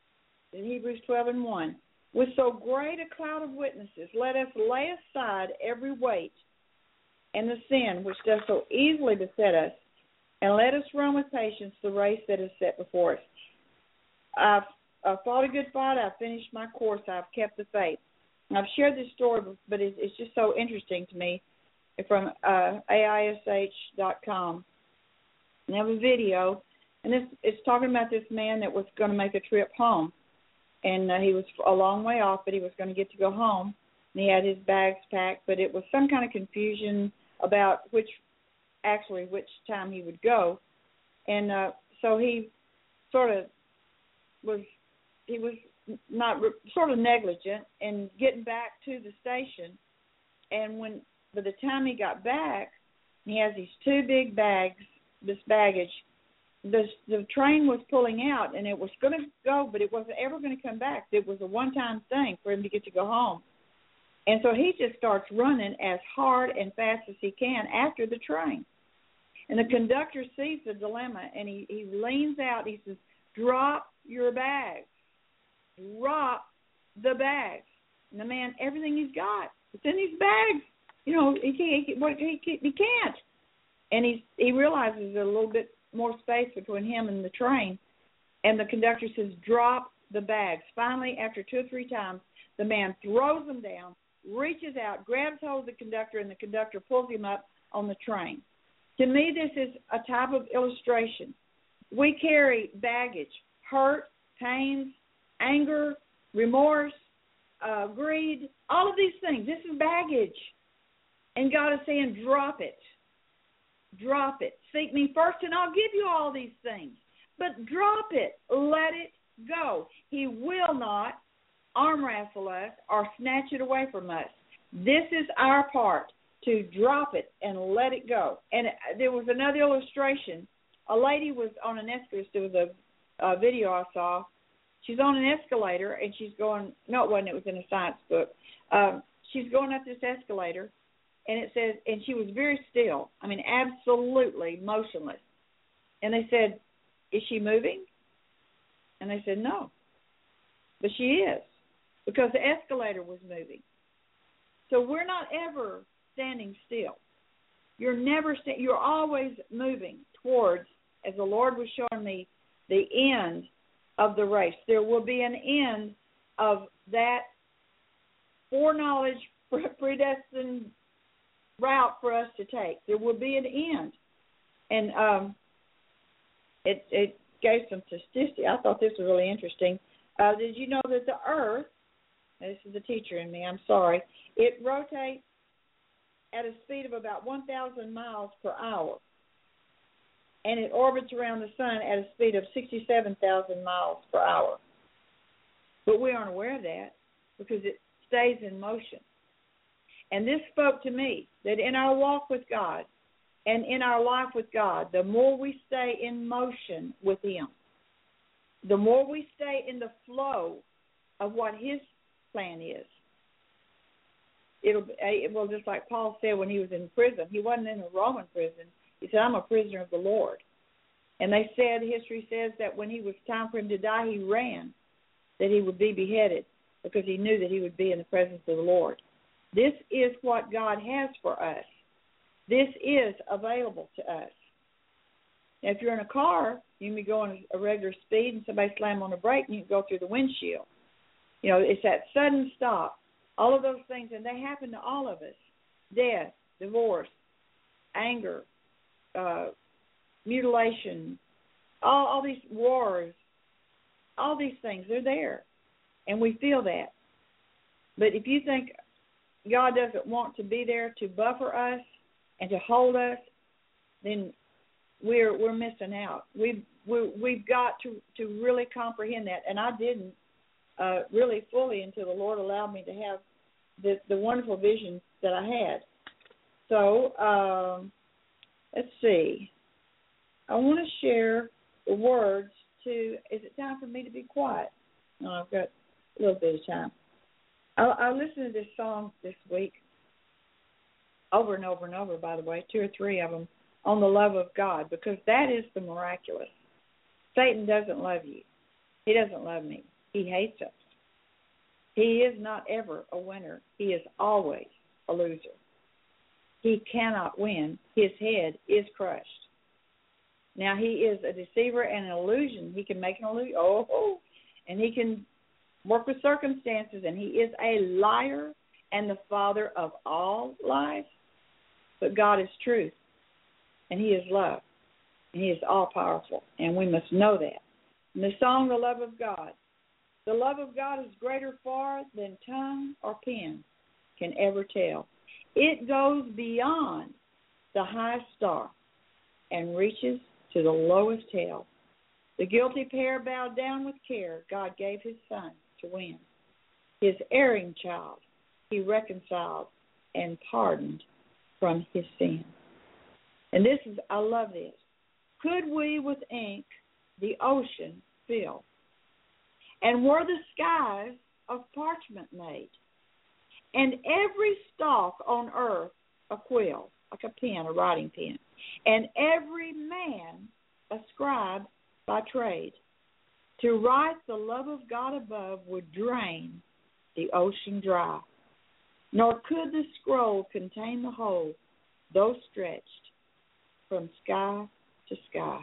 in Hebrews twelve and one, with so great a cloud of witnesses, let us lay aside every weight and the sin which does so easily beset us, and let us run with patience the race that is set before us. I've, I've fought a good fight. I've finished my course. I've kept the faith. And I've shared this story, but it's, it's just so interesting to me, from uh, A I S H dot com. And I have a video. And this, it's talking about this man that was going to make a trip home. And uh, he was a long way off, but he was going to get to go home. And he had his bags packed, but it was some kind of confusion about which, actually, which time he would go. And uh, so he sort of was, he was not, sort of negligent in getting back to the station. And when, by the time he got back, he has these two big bags, this baggage. The, the train was pulling out, and it was going to go, but it wasn't ever going to come back. It was a one-time thing for him to get to go home. And so he just starts running as hard and fast as he can after the train. And the conductor sees the dilemma, and he, he leans out. He says, drop your bags. Drop the bags. And the man, everything he's got, it's in these bags. You know, he can't. He, he, he can't. And he's, he realizes there's a little bit more space between him and the train. And the conductor says, drop the bags. Finally, after two or three times, the man throws them down, reaches out, grabs hold of the conductor, and the conductor pulls him up on the train. To me, this is a type of illustration. We carry baggage, hurt, pains, anger, remorse, uh, greed, all of these things. This is baggage. And God is saying, drop it. Drop it. Seek me first, and I'll give you all these things. But drop it. Let it go. He will not arm wrestle us or snatch it away from us. This is our part, to drop it and let it go. And there was another illustration. A lady was on an escalator. There was a uh, video I saw. She's on an escalator, and she's going, no, it wasn't, it was in a science book. Um, she's going up this escalator, and it says, and she was very still. I mean, absolutely motionless. And they said, is she moving? And they said, no. But she is, because the escalator was moving. So we're not ever standing still. You're never, sta- you're always moving towards, as the Lord was showing me, the end of the race. There will be an end of that foreknowledge, predestined route for us to take. There will be an end. And um, it, it gave some statistics. I thought this was really interesting. Uh, did you know that the Earth, this is the teacher in me, I'm sorry, it rotates at a speed of about one thousand miles per hour, and it orbits around the sun at a speed of sixty-seven thousand miles per hour. But we aren't aware of that because it stays in motion. And this spoke to me that in our walk with God and in our life with God, the more we stay in motion with Him, the more we stay in the flow of what His plan is. It'll it will just like Paul said when he was in prison. He wasn't in a Roman prison. He said, I'm a prisoner of the Lord. And they said, history says that when he was time for him to die, he ran, that he would be beheaded because he knew that he would be in the presence of the Lord. This is what God has for us. This is available to us. Now, if you're in a car, you can be going a regular speed and somebody slam on the brake and you can go through the windshield. You know, it's that sudden stop. All of those things, and they happen to all of us. Death, divorce, anger, uh, mutilation, all, all these wars, all these things, they're there. And we feel that. But if you think God doesn't want to be there to buffer us and to hold us, then we're we're missing out. We've we, we've got to, to really comprehend that. And I didn't uh, really fully until the Lord allowed me to have the, the wonderful vision that I had. So um, let's see. I want to share the words to, is it time for me to be quiet? No, I've got a little bit of time. I, I listened to this song this week over and over and over, by the way, two or three of them, on the love of God, because that is the miraculous. Satan doesn't love you. He doesn't love me. He hates us. He is not ever a winner. He is always a loser. He cannot win. His head is crushed. Now, he is a deceiver and an illusion. He can make an illusion. Oh, oh, and he can work with circumstances, and he is a liar and the father of all lies. But God is truth, and he is love, and he is all-powerful, and we must know that. In the song, The Love of God, the love of God is greater far than tongue or pen can ever tell. It goes beyond the highest star and reaches to the lowest hell. The guilty pair bowed down with care. God gave his son to win. His erring child he reconciled and pardoned from his sin. And this is, I love this. Could we with ink the ocean fill? And were the skies of parchment made? And every stalk on earth a quill, like a pen, a writing pen, and every man a scribe by trade, to write the love of God above would drain the ocean dry. Nor could the scroll contain the whole, though stretched from sky to sky.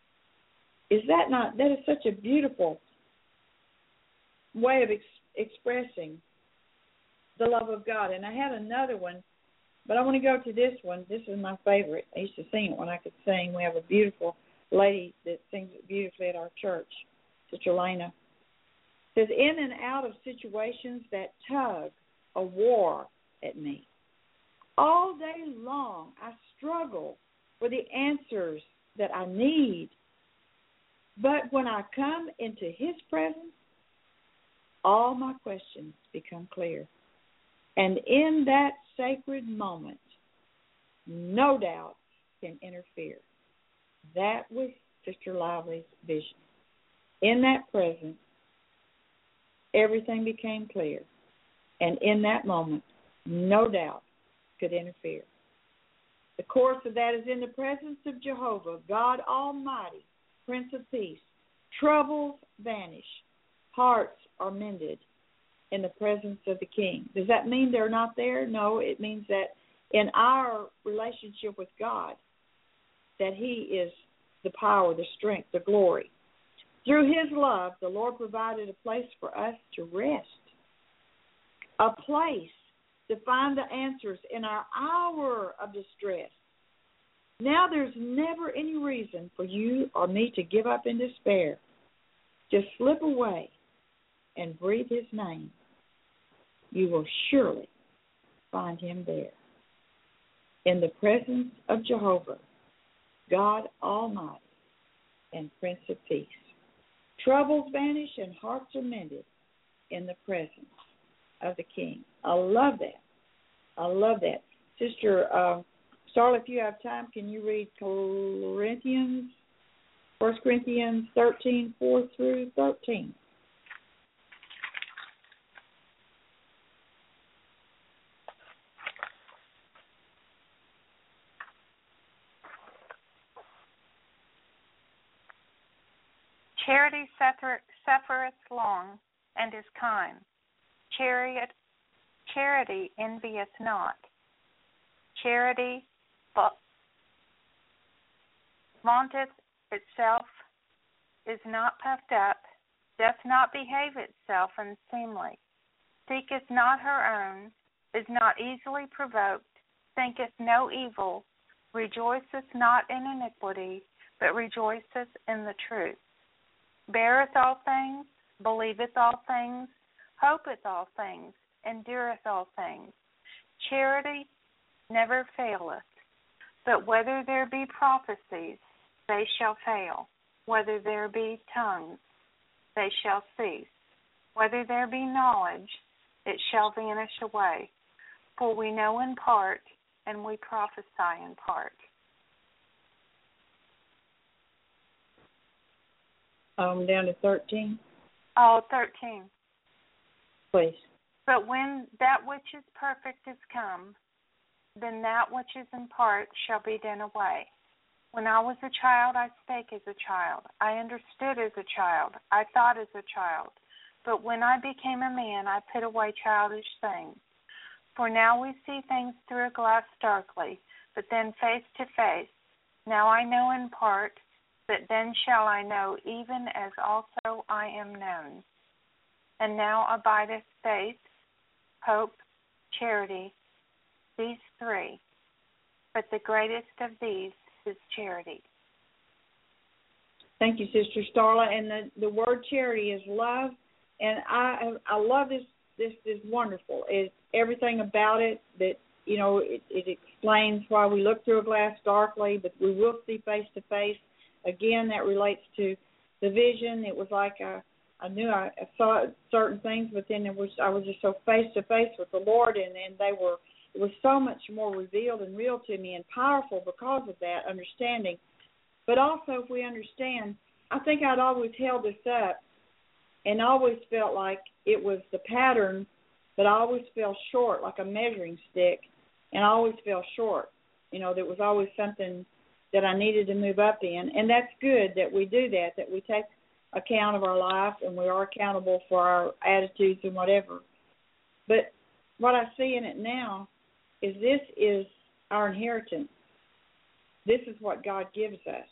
Is that not, that is such a beautiful way of ex- expressing the love of God. And I had another one, but I want to go to this one. This is my favorite. I used to sing it when I could sing. We have a beautiful lady that sings it beautifully at our church, Sister Lena. It says, in and out of situations that tug a war at me. All day long I struggle for the answers that I need. But when I come into his presence, all my questions become clear. And in that sacred moment, no doubt can interfere. That was Sister Lively's vision. In that presence, everything became clear. And in that moment, no doubt could interfere. The chorus of that is, in the presence of Jehovah, God Almighty, Prince of Peace, troubles vanish, hearts are mended in the presence of the King. Does that mean they're not there? No, it means that in our relationship with God, that He is the power, the strength, the glory. Through His love, the Lord provided a place for us to rest, a place to find the answers in our hour of distress. Now there's never any reason for you or me to give up in despair. Just slip away and breathe His name. You will surely find Him there. In the presence of Jehovah, God Almighty and Prince of Peace. Troubles vanish and hearts are mended in the presence of the King. I love that. I love that. Sister uh, Starla, if you have time, can you read Corinthians, First Corinthians thirteen, four through thirteen? Charity suffereth long and is kind. Chariot, charity envieth not. Charity vaunteth itself, is not puffed up, doth not behave itself unseemly, seeketh not her own, is not easily provoked, thinketh no evil, rejoiceth not in iniquity, but rejoiceth in the truth. Beareth all things, believeth all things, hopeth all things, endureth all things. Charity never faileth, but whether there be prophecies, they shall fail. Whether there be tongues, they shall cease. Whether there be knowledge, it shall vanish away. For we know in part, and we prophesy in part. Um, down to thirteen. Oh, thirteen. Please. But when that which is perfect is come, then that which is in part shall be done away. When I was a child, I spake as a child. I understood as a child. I thought as a child. But when I became a man, I put away childish things. For now we see things through a glass darkly, but then face to face. Now I know in part, but then shall I know, even as also I am known. And now abideth faith, hope, charity, these three. But the greatest of these is charity. Thank you, Sister Starla. And the, the word charity is love. And I I love this. This is wonderful. It's everything about it that, you know, it, it explains why we look through a glass darkly, but we will see face to face. Again, that relates to the vision. It was like I, I knew I, I saw certain things, but then it was I was just so face to face with the Lord, and, and they were it was so much more revealed and real to me and powerful because of that understanding. But also, if we understand, I think I'd always held this up and always felt like it was the pattern, but I always fell short, like a measuring stick, and I always fell short. You know, there was always something that I needed to move up in, and that's good that we do that, that we take account of our life and we are accountable for our attitudes and whatever. But what I see in it now is this is our inheritance. This is what God gives us.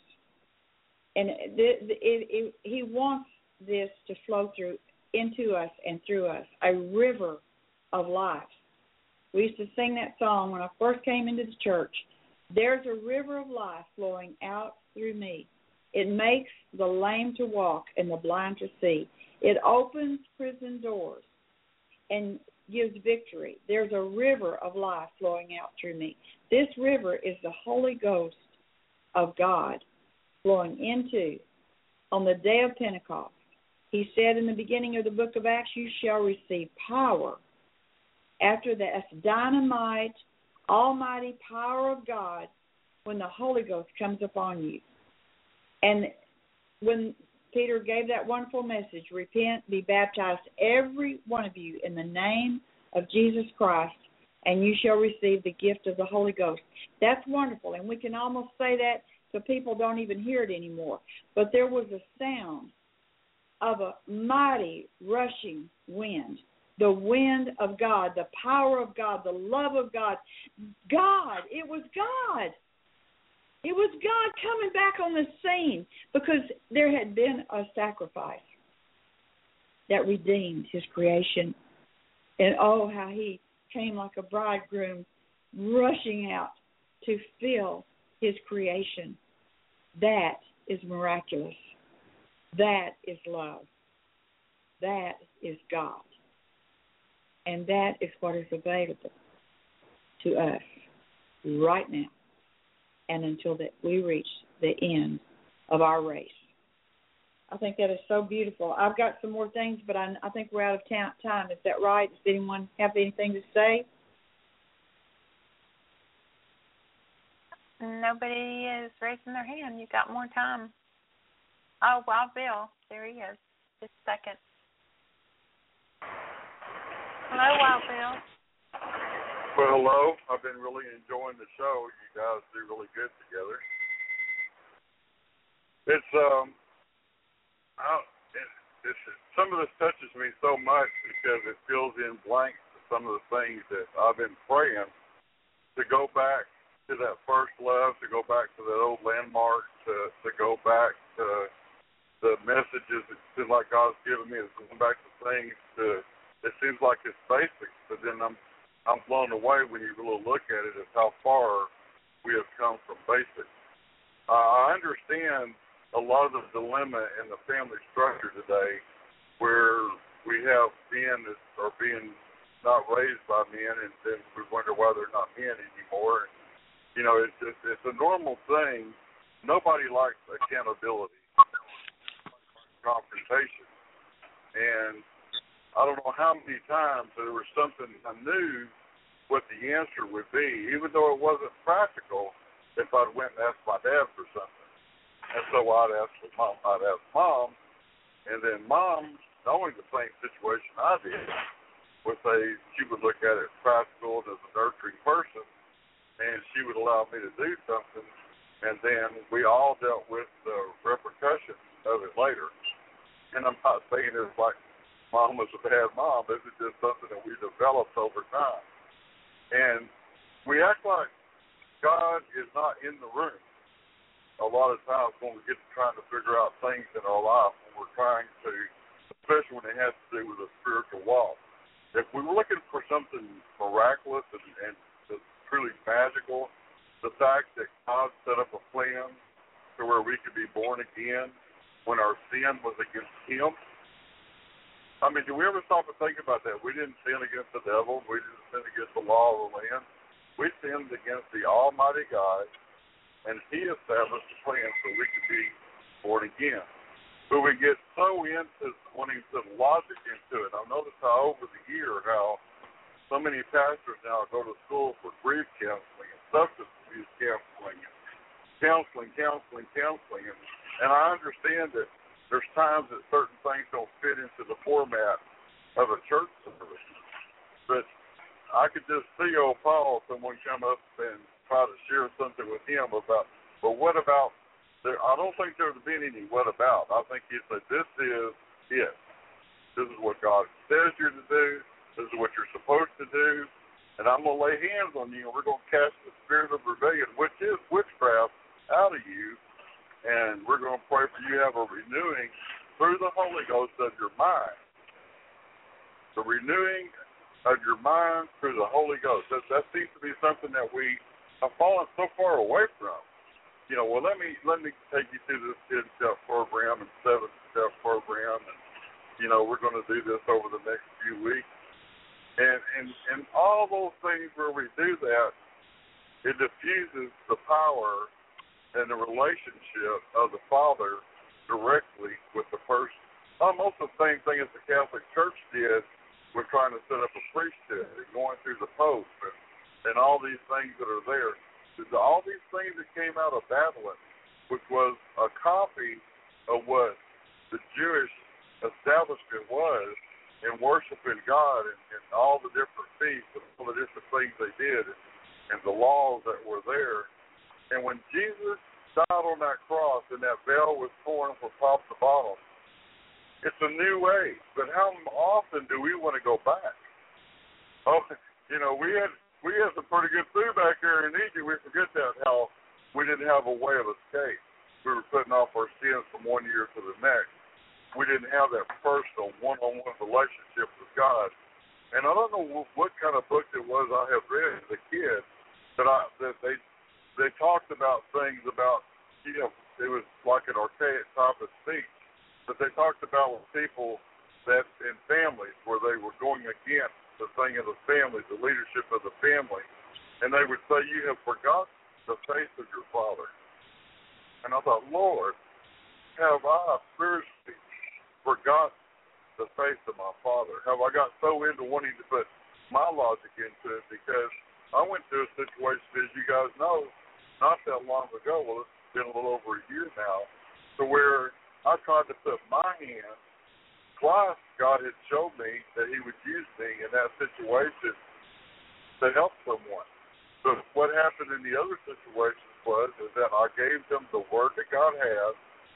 And it, it, it, He wants this to flow through into us and through us, a river of life. We used to sing that song when I first came into the church. There's a river of life flowing out through me. It makes the lame to walk and the blind to see. It opens prison doors and gives victory. There's a river of life flowing out through me. This river is the Holy Ghost of God flowing into, on the day of Pentecost. He said in the beginning of the book of Acts, you shall receive power. After that, that's dynamite, almighty power of God when the Holy Ghost comes upon you. And when Peter gave that wonderful message, repent, be baptized, every one of you, in the name of Jesus Christ, and you shall receive the gift of the Holy Ghost. That's wonderful, and we can almost say that so people don't even hear it anymore. But there was a sound of a mighty rushing wind, the wind of God, the power of God, the love of God. God, it was God. It was God coming back on the scene because there had been a sacrifice that redeemed his creation. And oh, how he came like a bridegroom rushing out to fill his creation. That is miraculous. That is love. That is God. And that is what is available to us right now and until that we reach the end of our race. I think that is so beautiful. I've got some more things, but I, I think we're out of ta- time. Is that right? Does anyone have anything to say? Nobody is raising their hand. You got more time. Oh, Wild Bill. There he is. Just a second. Hello, Wild Bill. Well, hello. I've been really enjoying the show. You guys do really good together. It's, um, I, it, it's, some of this touches me so much because it fills in blanks to some of the things that I've been praying to go back to that first love, to go back to that old landmark, to, to go back to the messages that seem like God's given me, is going back to things to, it seems like it's basic, but then I'm I'm blown away when you really look at it as how far we have come from basics. Uh, I understand a lot of the dilemma in the family structure today where we have men that are being not raised by men, and then we wonder why they're not men anymore. And, you know, it's just, it's a normal thing. Nobody likes accountability, confrontation. And I don't know how many times there was something I knew what the answer would be, even though it wasn't practical, if I'd went and asked my dad for something. And so I'd ask mom, I'd ask mom, and then mom, knowing the same situation I did, would say she would look at it practical as a nurturing person, and she would allow me to do something, and then we all dealt with the repercussions of it later. And I'm not saying it's like mom was a bad mom. This is just something that we developed over time. And we act like God is not in the room a lot of times when we get to trying to figure out things in our life, when we're trying to, especially when it has to do with a spiritual walk. If we were looking for something miraculous and, and truly magical, the fact that God set up a plan to where we could be born again when our sin was against him. I mean, do we ever stop and think about that? We didn't sin against the devil. We didn't sin against the law of the land. We sinned against the Almighty God, and he established a plan so we could be born again. But we get so into wanting some logic into it. I've noticed how over the year how so many pastors now go to school for grief counseling and substance abuse counseling and counseling, counseling, counseling. And, and I understand that there's times that certain things don't fit into the format of a church service. But I could just see old Paul, someone come up and try to share something with him about, but what about, there, I don't think there's been any what about. I think he said, this is it. This is what God says you're to do. This is what you're supposed to do. And I'm going to lay hands on you, and we're going to cast the spirit of rebellion, which is witchcraft, out of you. And we're going to pray for you to have a renewing through the Holy Ghost of your mind. The renewing of your mind through the Holy Ghost. That, that seems to be something that we have fallen so far away from. You know, well, let me let me take you through this ten-step program and seven-step program, and, you know, we're going to do this over the next few weeks. And, and, and all those things where we do that, it diffuses the power and the relationship of the Father directly with the person. Almost the same thing as the Catholic Church did with trying to set up a priesthood and going through the Pope and, and all these things that are there. All these things that came out of Babylon, which was a copy of what the Jewish establishment was in worshiping God and, and all the different feasts and all the different things they did and, and the laws that were there. And when Jesus died on that cross and that veil was torn from top to bottom, it's a new age. But how often do we want to go back? Oh, you know, we had we had some pretty good food back there in Egypt. We forget that, how we didn't have a way of escape. We were putting off our sins from one year to the next. We didn't have that personal one-on-one relationship with God. And I don't know what kind of book it was I have read as a kid, that I that they they talked about things about, you know, it was like an archaic type of speech, but they talked about with people that in families where they were going against the thing of the family, the leadership of the family, and they would say, you have forgotten the face of your father. And I thought, Lord, have I spiritually forgotten the face of my father? Have I got so into wanting to put my logic into it? Because I went through a situation, as you guys know, not that long ago, well, it's been a little over a year now, to where I tried to put my hand, twice God had showed me that he would use me in that situation to help someone. But what happened in the other situations was is that I gave them the word that God has,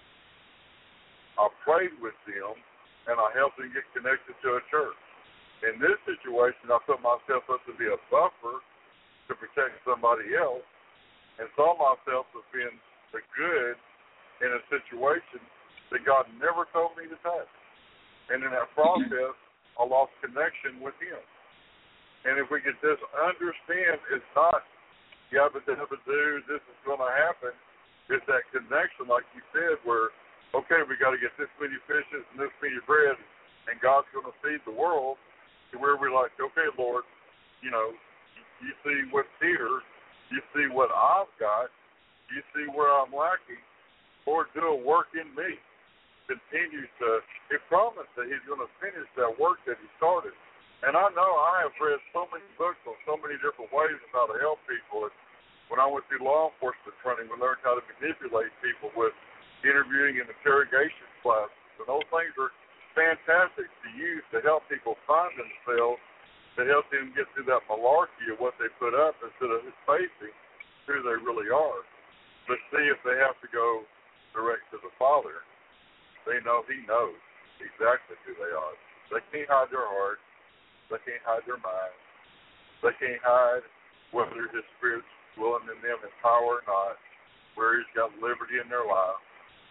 I prayed with them, and I helped them get connected to a church. In this situation, I put myself up to be a buffer to protect somebody else, and saw myself as being the good in a situation that God never told me to touch. And in that process, I lost connection with him. And if we could just understand, it's not yabba dabba do, this is going to happen. It's that connection, like you said, where okay, we got to get this many fishes and this many bread, and God's going to feed the world, to where we're like, okay, Lord, you know, you see what's here, you see what I've got, you see where I'm lacking. Lord, do a work in me. Continues to, he promised that he's going to finish that work that he started. And I know I have read so many books on so many different ways of how to help people. And when I went through law enforcement training, we learned how to manipulate people with interviewing and interrogation classes, and those things are fantastic to use to help people find themselves, to help them get through that malarkey of what they put up instead of facing who they really are. But see, if they have to go direct to the Father, they know he knows exactly who they are. They can't hide their heart. They can't hide their mind. They can't hide whether his Spirit's dwelling in them in power or not, where he's got liberty in their life.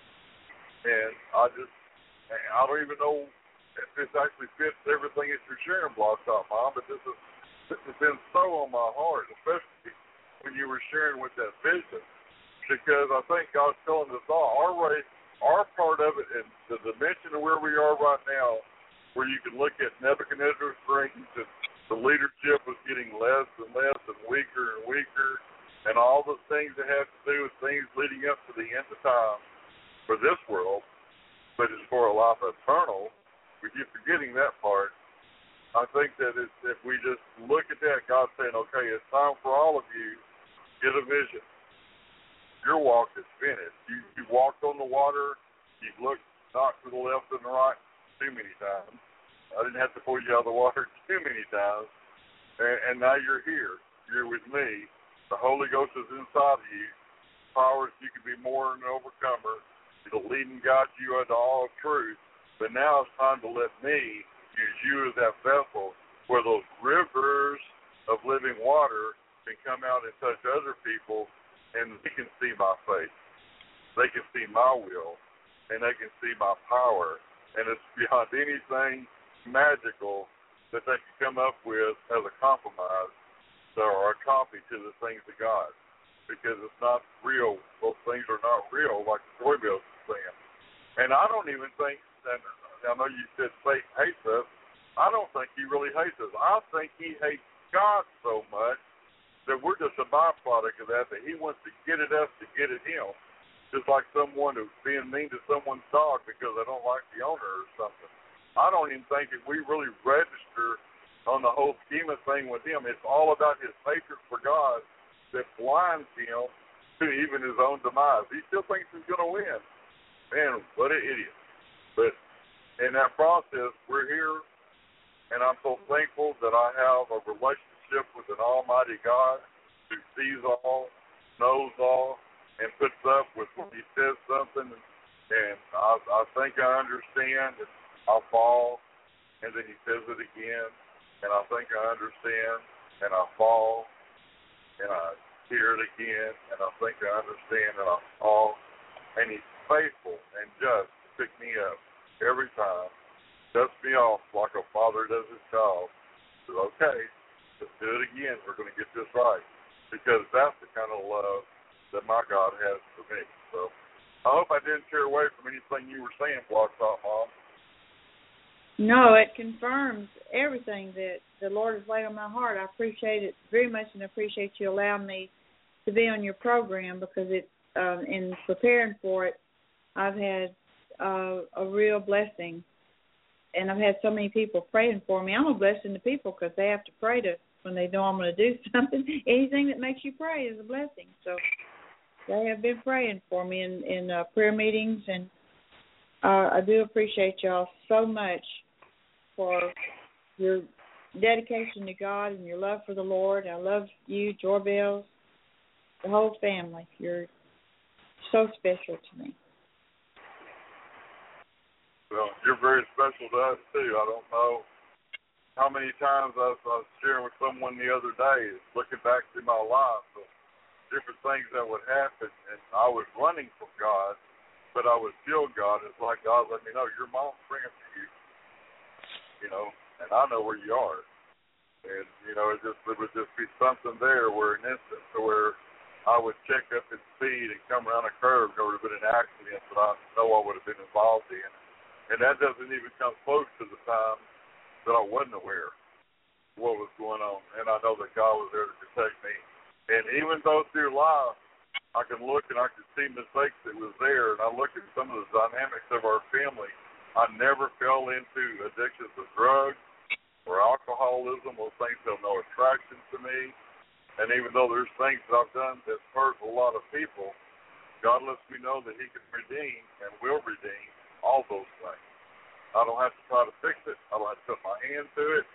And I just, I don't even know if this actually fits everything that you're sharing, Blog Talk Mom, but this, is, this has been so on my heart, especially when you were sharing with that vision, because I think God's telling us all, our race, our part of it, and the dimension of where we are right now, where you can look at Nebuchadnezzar's dreams, and the leadership was getting less and less and weaker and weaker, and all the things that have to do with things leading up to the end of time, for this world, but it's for a life eternal. We keep forgetting that part. I think that it's, if we just look at that, God's saying, okay, it's time for all of you, get a vision. Your walk is finished. You, you walked on the water. You've looked not to the left and the right too many times. I didn't have to pull you out of the water too many times. And, and now you're here. You're with me. The Holy Ghost is inside of you. Powers you can be more than an overcomer. It'll lead and guide you into all truth. But now it's time to let me use you as that vessel where those rivers of living water can come out and touch other people, and they can see my face. They can see my will, and they can see my power. And it's beyond anything magical that they can come up with as a compromise or a copy to the things of God. Because it's not real. Those things are not real, like the Joy Bells is saying. And I don't even think, and I know you said Satan hates us, I don't think he really hates us. I think he hates God so much that we're just a byproduct of that, that he wants to get at us to get at him. Just like someone who's being mean to someone's dog because they don't like the owner or something. I don't even think if we really register on the whole scheme of thing with him, it's all about his hatred for God that blinds him to even his own demise. He still thinks he's going to win. Man, what an idiot. But in that process, we're here, and I'm so thankful that I have a relationship with an almighty God who sees all, knows all, and puts up with when he says something, and I, I think I understand, and I'll fall, and then he says it again, and I think I understand, and I fall, and I hear it again, and I think I understand, and I fall, and he's faithful and just to pick me up every time, dusts me off like a father does his child. Says, okay, let's do it again. We're going to get this right, because that's the kind of love that my God has for me. So I hope I didn't tear away from anything you were saying, Blog Talk Mom. No, it confirms everything that the Lord has laid on my heart. I appreciate it very much, and I appreciate you allowing me to be on your program, because it, uh, in preparing for it, I've had uh, a real blessing, and I've had so many people praying for me. I'm a blessing to people because they have to pray to when they know I'm going to do something. Anything that makes you pray is a blessing. So they have been praying for me in, in uh, prayer meetings, and uh, I do appreciate y'all so much for your dedication to God and your love for the Lord. I love you, Joy Bells, the whole family. You're so special to me. Well, you're very special to us, too. I don't know how many times I was, I was sharing with someone the other day, looking back through my life, of different things that would happen, and I was running from God, but I would feel God. It's like God let me know, your mom's bringing to you, you know, and I know where you are. And, you know, it just it would just be something there where an instant to where I would check up in speed and come around a curve, there would have been an accident that I know I would have been involved in. And that doesn't even come close to the time that I wasn't aware of what was going on. And I know that God was there to protect me. And even though through life I can look and I can see mistakes that was there, and I look at some of the dynamics of our family, I never fell into addictions of drugs or alcoholism. Those things have no attraction to me. And even though there's things that I've done that's hurt a lot of people, God lets me know that he can redeem and will redeem all those things. I don't have to try to fix it. I don't have to put my hand to it.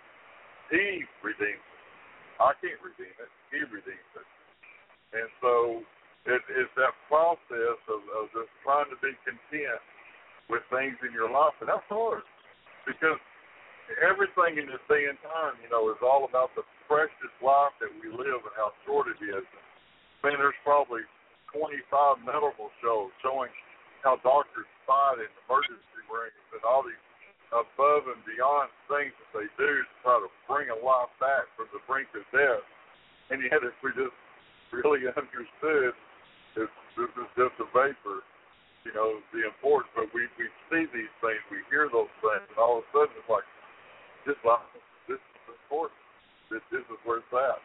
He redeems it. I can't redeem it. He redeems it. And so it, it's that process of, of just trying to be content with things in your life. And that's hard, because everything in this day and time, you know, is all about the precious life that we live and how short it is. Man, there's probably twenty-five medical shows showing how doctors fight in emergency rooms and all these above and beyond things that they do to try to bring a life back from the brink of death. And yet, if we just really understood that this is just a vapor, you know, the importance, but we, we see these things, we hear those things, and all of a sudden it's like, this life, this is important. This, this is where it's at.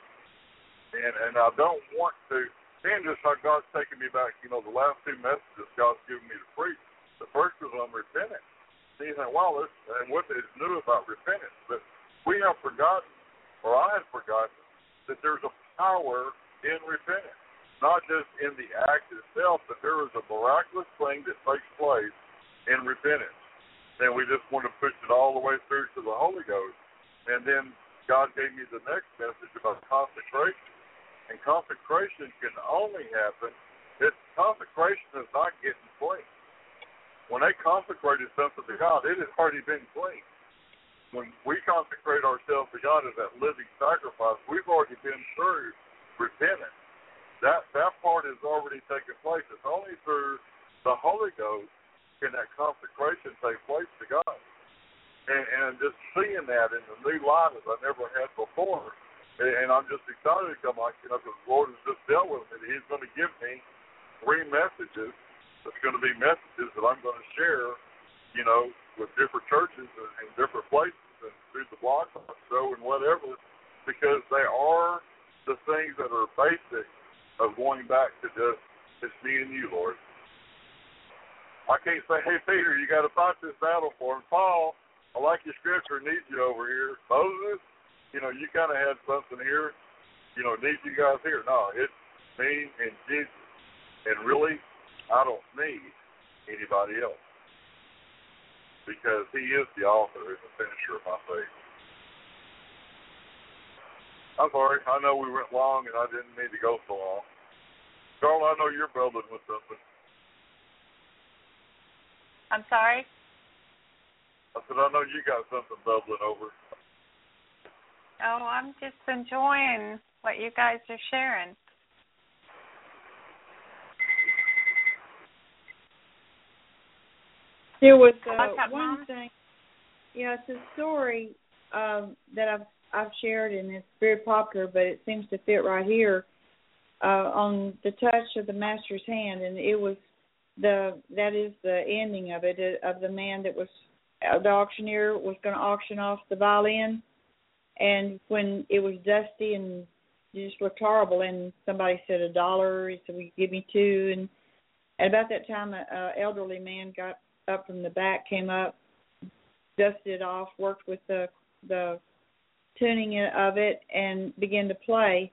And and I don't want to, and just how God's taking me back, you know, the last two messages God's given me to preach, the first was on repentance. And you think, wow, this, and what is new about repentance? But we have forgotten, or I have forgotten, that there's a power in repentance. Not just in the act itself, but there is a miraculous thing that takes place in repentance. And we just want to push it all the way through to the Holy Ghost. And then God gave me the next message about consecration. And consecration can only happen if consecration is not getting clean. When they consecrated something to God, it has already been clean. When we consecrate ourselves to God as that living sacrifice, we've already been through repentance. That that part has already taken place. It's only through the Holy Ghost can that consecration take place to God. And, and just seeing that in the new light as I never had before. And, and I'm just excited to come, like, you know, because the Lord has just dealt with me. He's going to give me three messages. It's going to be messages that I'm going to share, you know, with different churches and, and different places and through the blog show and whatever, because they are the things that are basic of going back to just, it's me and you, Lord. I can't say, hey, Peter, you got to fight this battle for him. Paul, I like your scripture, need you over here. Moses, you know, you kind of had something here, you know, need you guys here. No, it's me and Jesus. And really, I don't need anybody else. because he is the author and the finisher of my faith. I'm sorry. I know we went long, and I didn't mean to go so long. Carl, I know you're building with something. I'm sorry? I said, I know you got something bubbling over. Oh, I'm just enjoying what you guys are sharing. There was uh, What's up, one Mom? thing. Yeah, it's a story um, that I've I've shared, and it's very popular, but it seems to fit right here uh, on the touch of the master's hand, and it was the that is the ending of it uh, of the man that was uh, the auctioneer was going to auction off the violin, and when it was dusty and it just looked horrible, and somebody said a dollar, he said, "Will you give me two?" And at about that time, an elderly man got up from the back, came up, dusted it off, worked with the the tuning of it, and began to play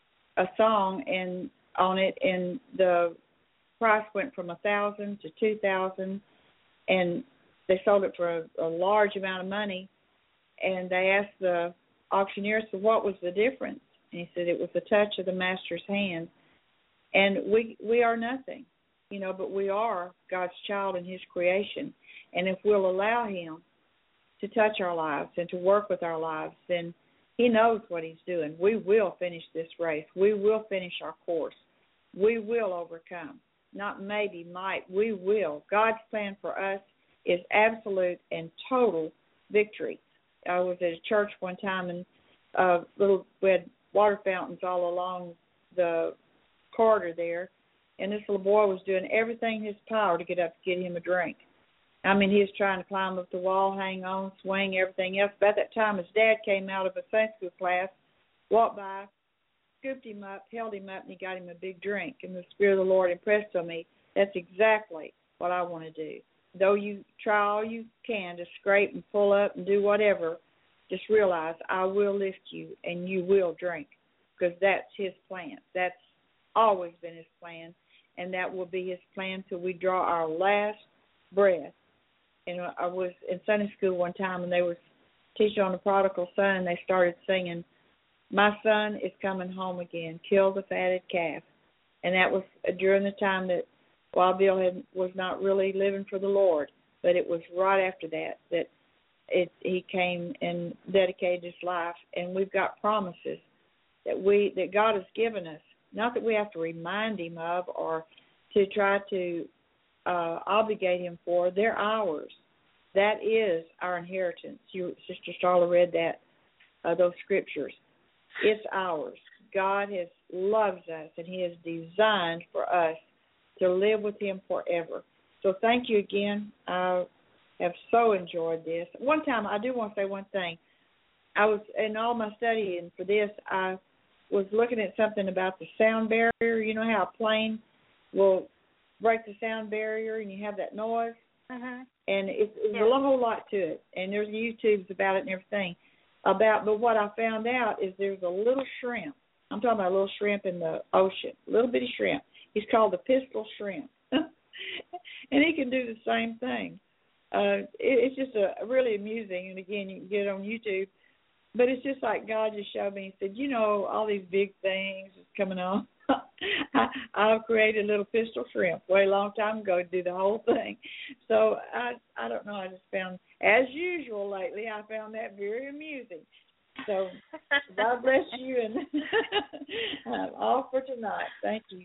a song and on it, and the price went from a thousand to two thousand, and they sold it for a, a large amount of money. And they asked the auctioneer, so what was the difference? And he said it was the touch of the master's hand. And we we are nothing, you know, but we are God's child and His creation. And if we'll allow Him to touch our lives and to work with our lives, then He knows what He's doing. We will finish this race. We will finish our course. We will overcome. Not maybe, might. We will. God's plan for us is absolute and total victory. I was at a church one time, and uh, little we had water fountains all along the corridor there, and this little boy was doing everything in his power to get up to get him a drink. I mean, he was trying to climb up the wall, hang on, swing, everything else. About that time, his dad came out of a Sunday school class, walked by, scooped him up, held him up, and he got him a big drink. And the Spirit of the Lord impressed on me, that's exactly what I want to do. Though you try all you can to scrape and pull up and do whatever, just realize I will lift you and you will drink, because that's His plan. That's always been His plan, and that will be His plan till we draw our last breath. And I was in Sunday school one time, and they were teaching on the prodigal son, and they started singing, "My son is coming home again, kill the fatted calf." And that was during the time that Wild Bill had, was not really living for the Lord, but it was right after that that it, he came and dedicated his life. And we've got promises that we that God has given us, not that we have to remind Him of or to try to uh, obligate Him for. They're ours. That is our inheritance. You, Sister Starla read that uh, those scriptures. It's ours. God has loves us, and He has designed for us to live with Him forever. So thank you again. I have so enjoyed this. One time, I do want to say one thing. I was, in all my studying for this, I was looking at something about the sound barrier. You know how a plane will break the sound barrier and you have that noise? Mm-hmm. And it's, it's Yeah. a whole lot to it. And there's YouTubes about it and everything. About, but what I found out is there's a little shrimp. I'm talking about a little shrimp in the ocean, a little bitty shrimp. He's called the pistol shrimp. And he can do the same thing. Uh, it, it's just a, really amusing. And, again, you can get it on YouTube. But it's just like God just showed me. He said, you know, all these big things is coming on. I, I've created a little pistol shrimp way a long time ago to do the whole thing. So I I don't know. I just found, as usual lately, I found that very amusing. So God bless you, and I'm all for tonight. Thank you.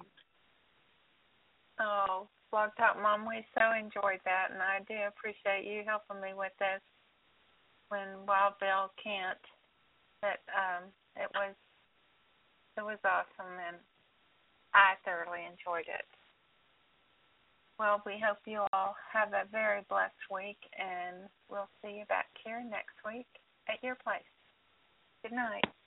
Oh, Blog Talk Mom, we so enjoyed that, and I do appreciate you helping me with this when Wild Bill can't. But um, it was it was awesome, and I thoroughly enjoyed it. Well, we hope you all have a very blessed week, and we'll see you back here next week at your place. Good night.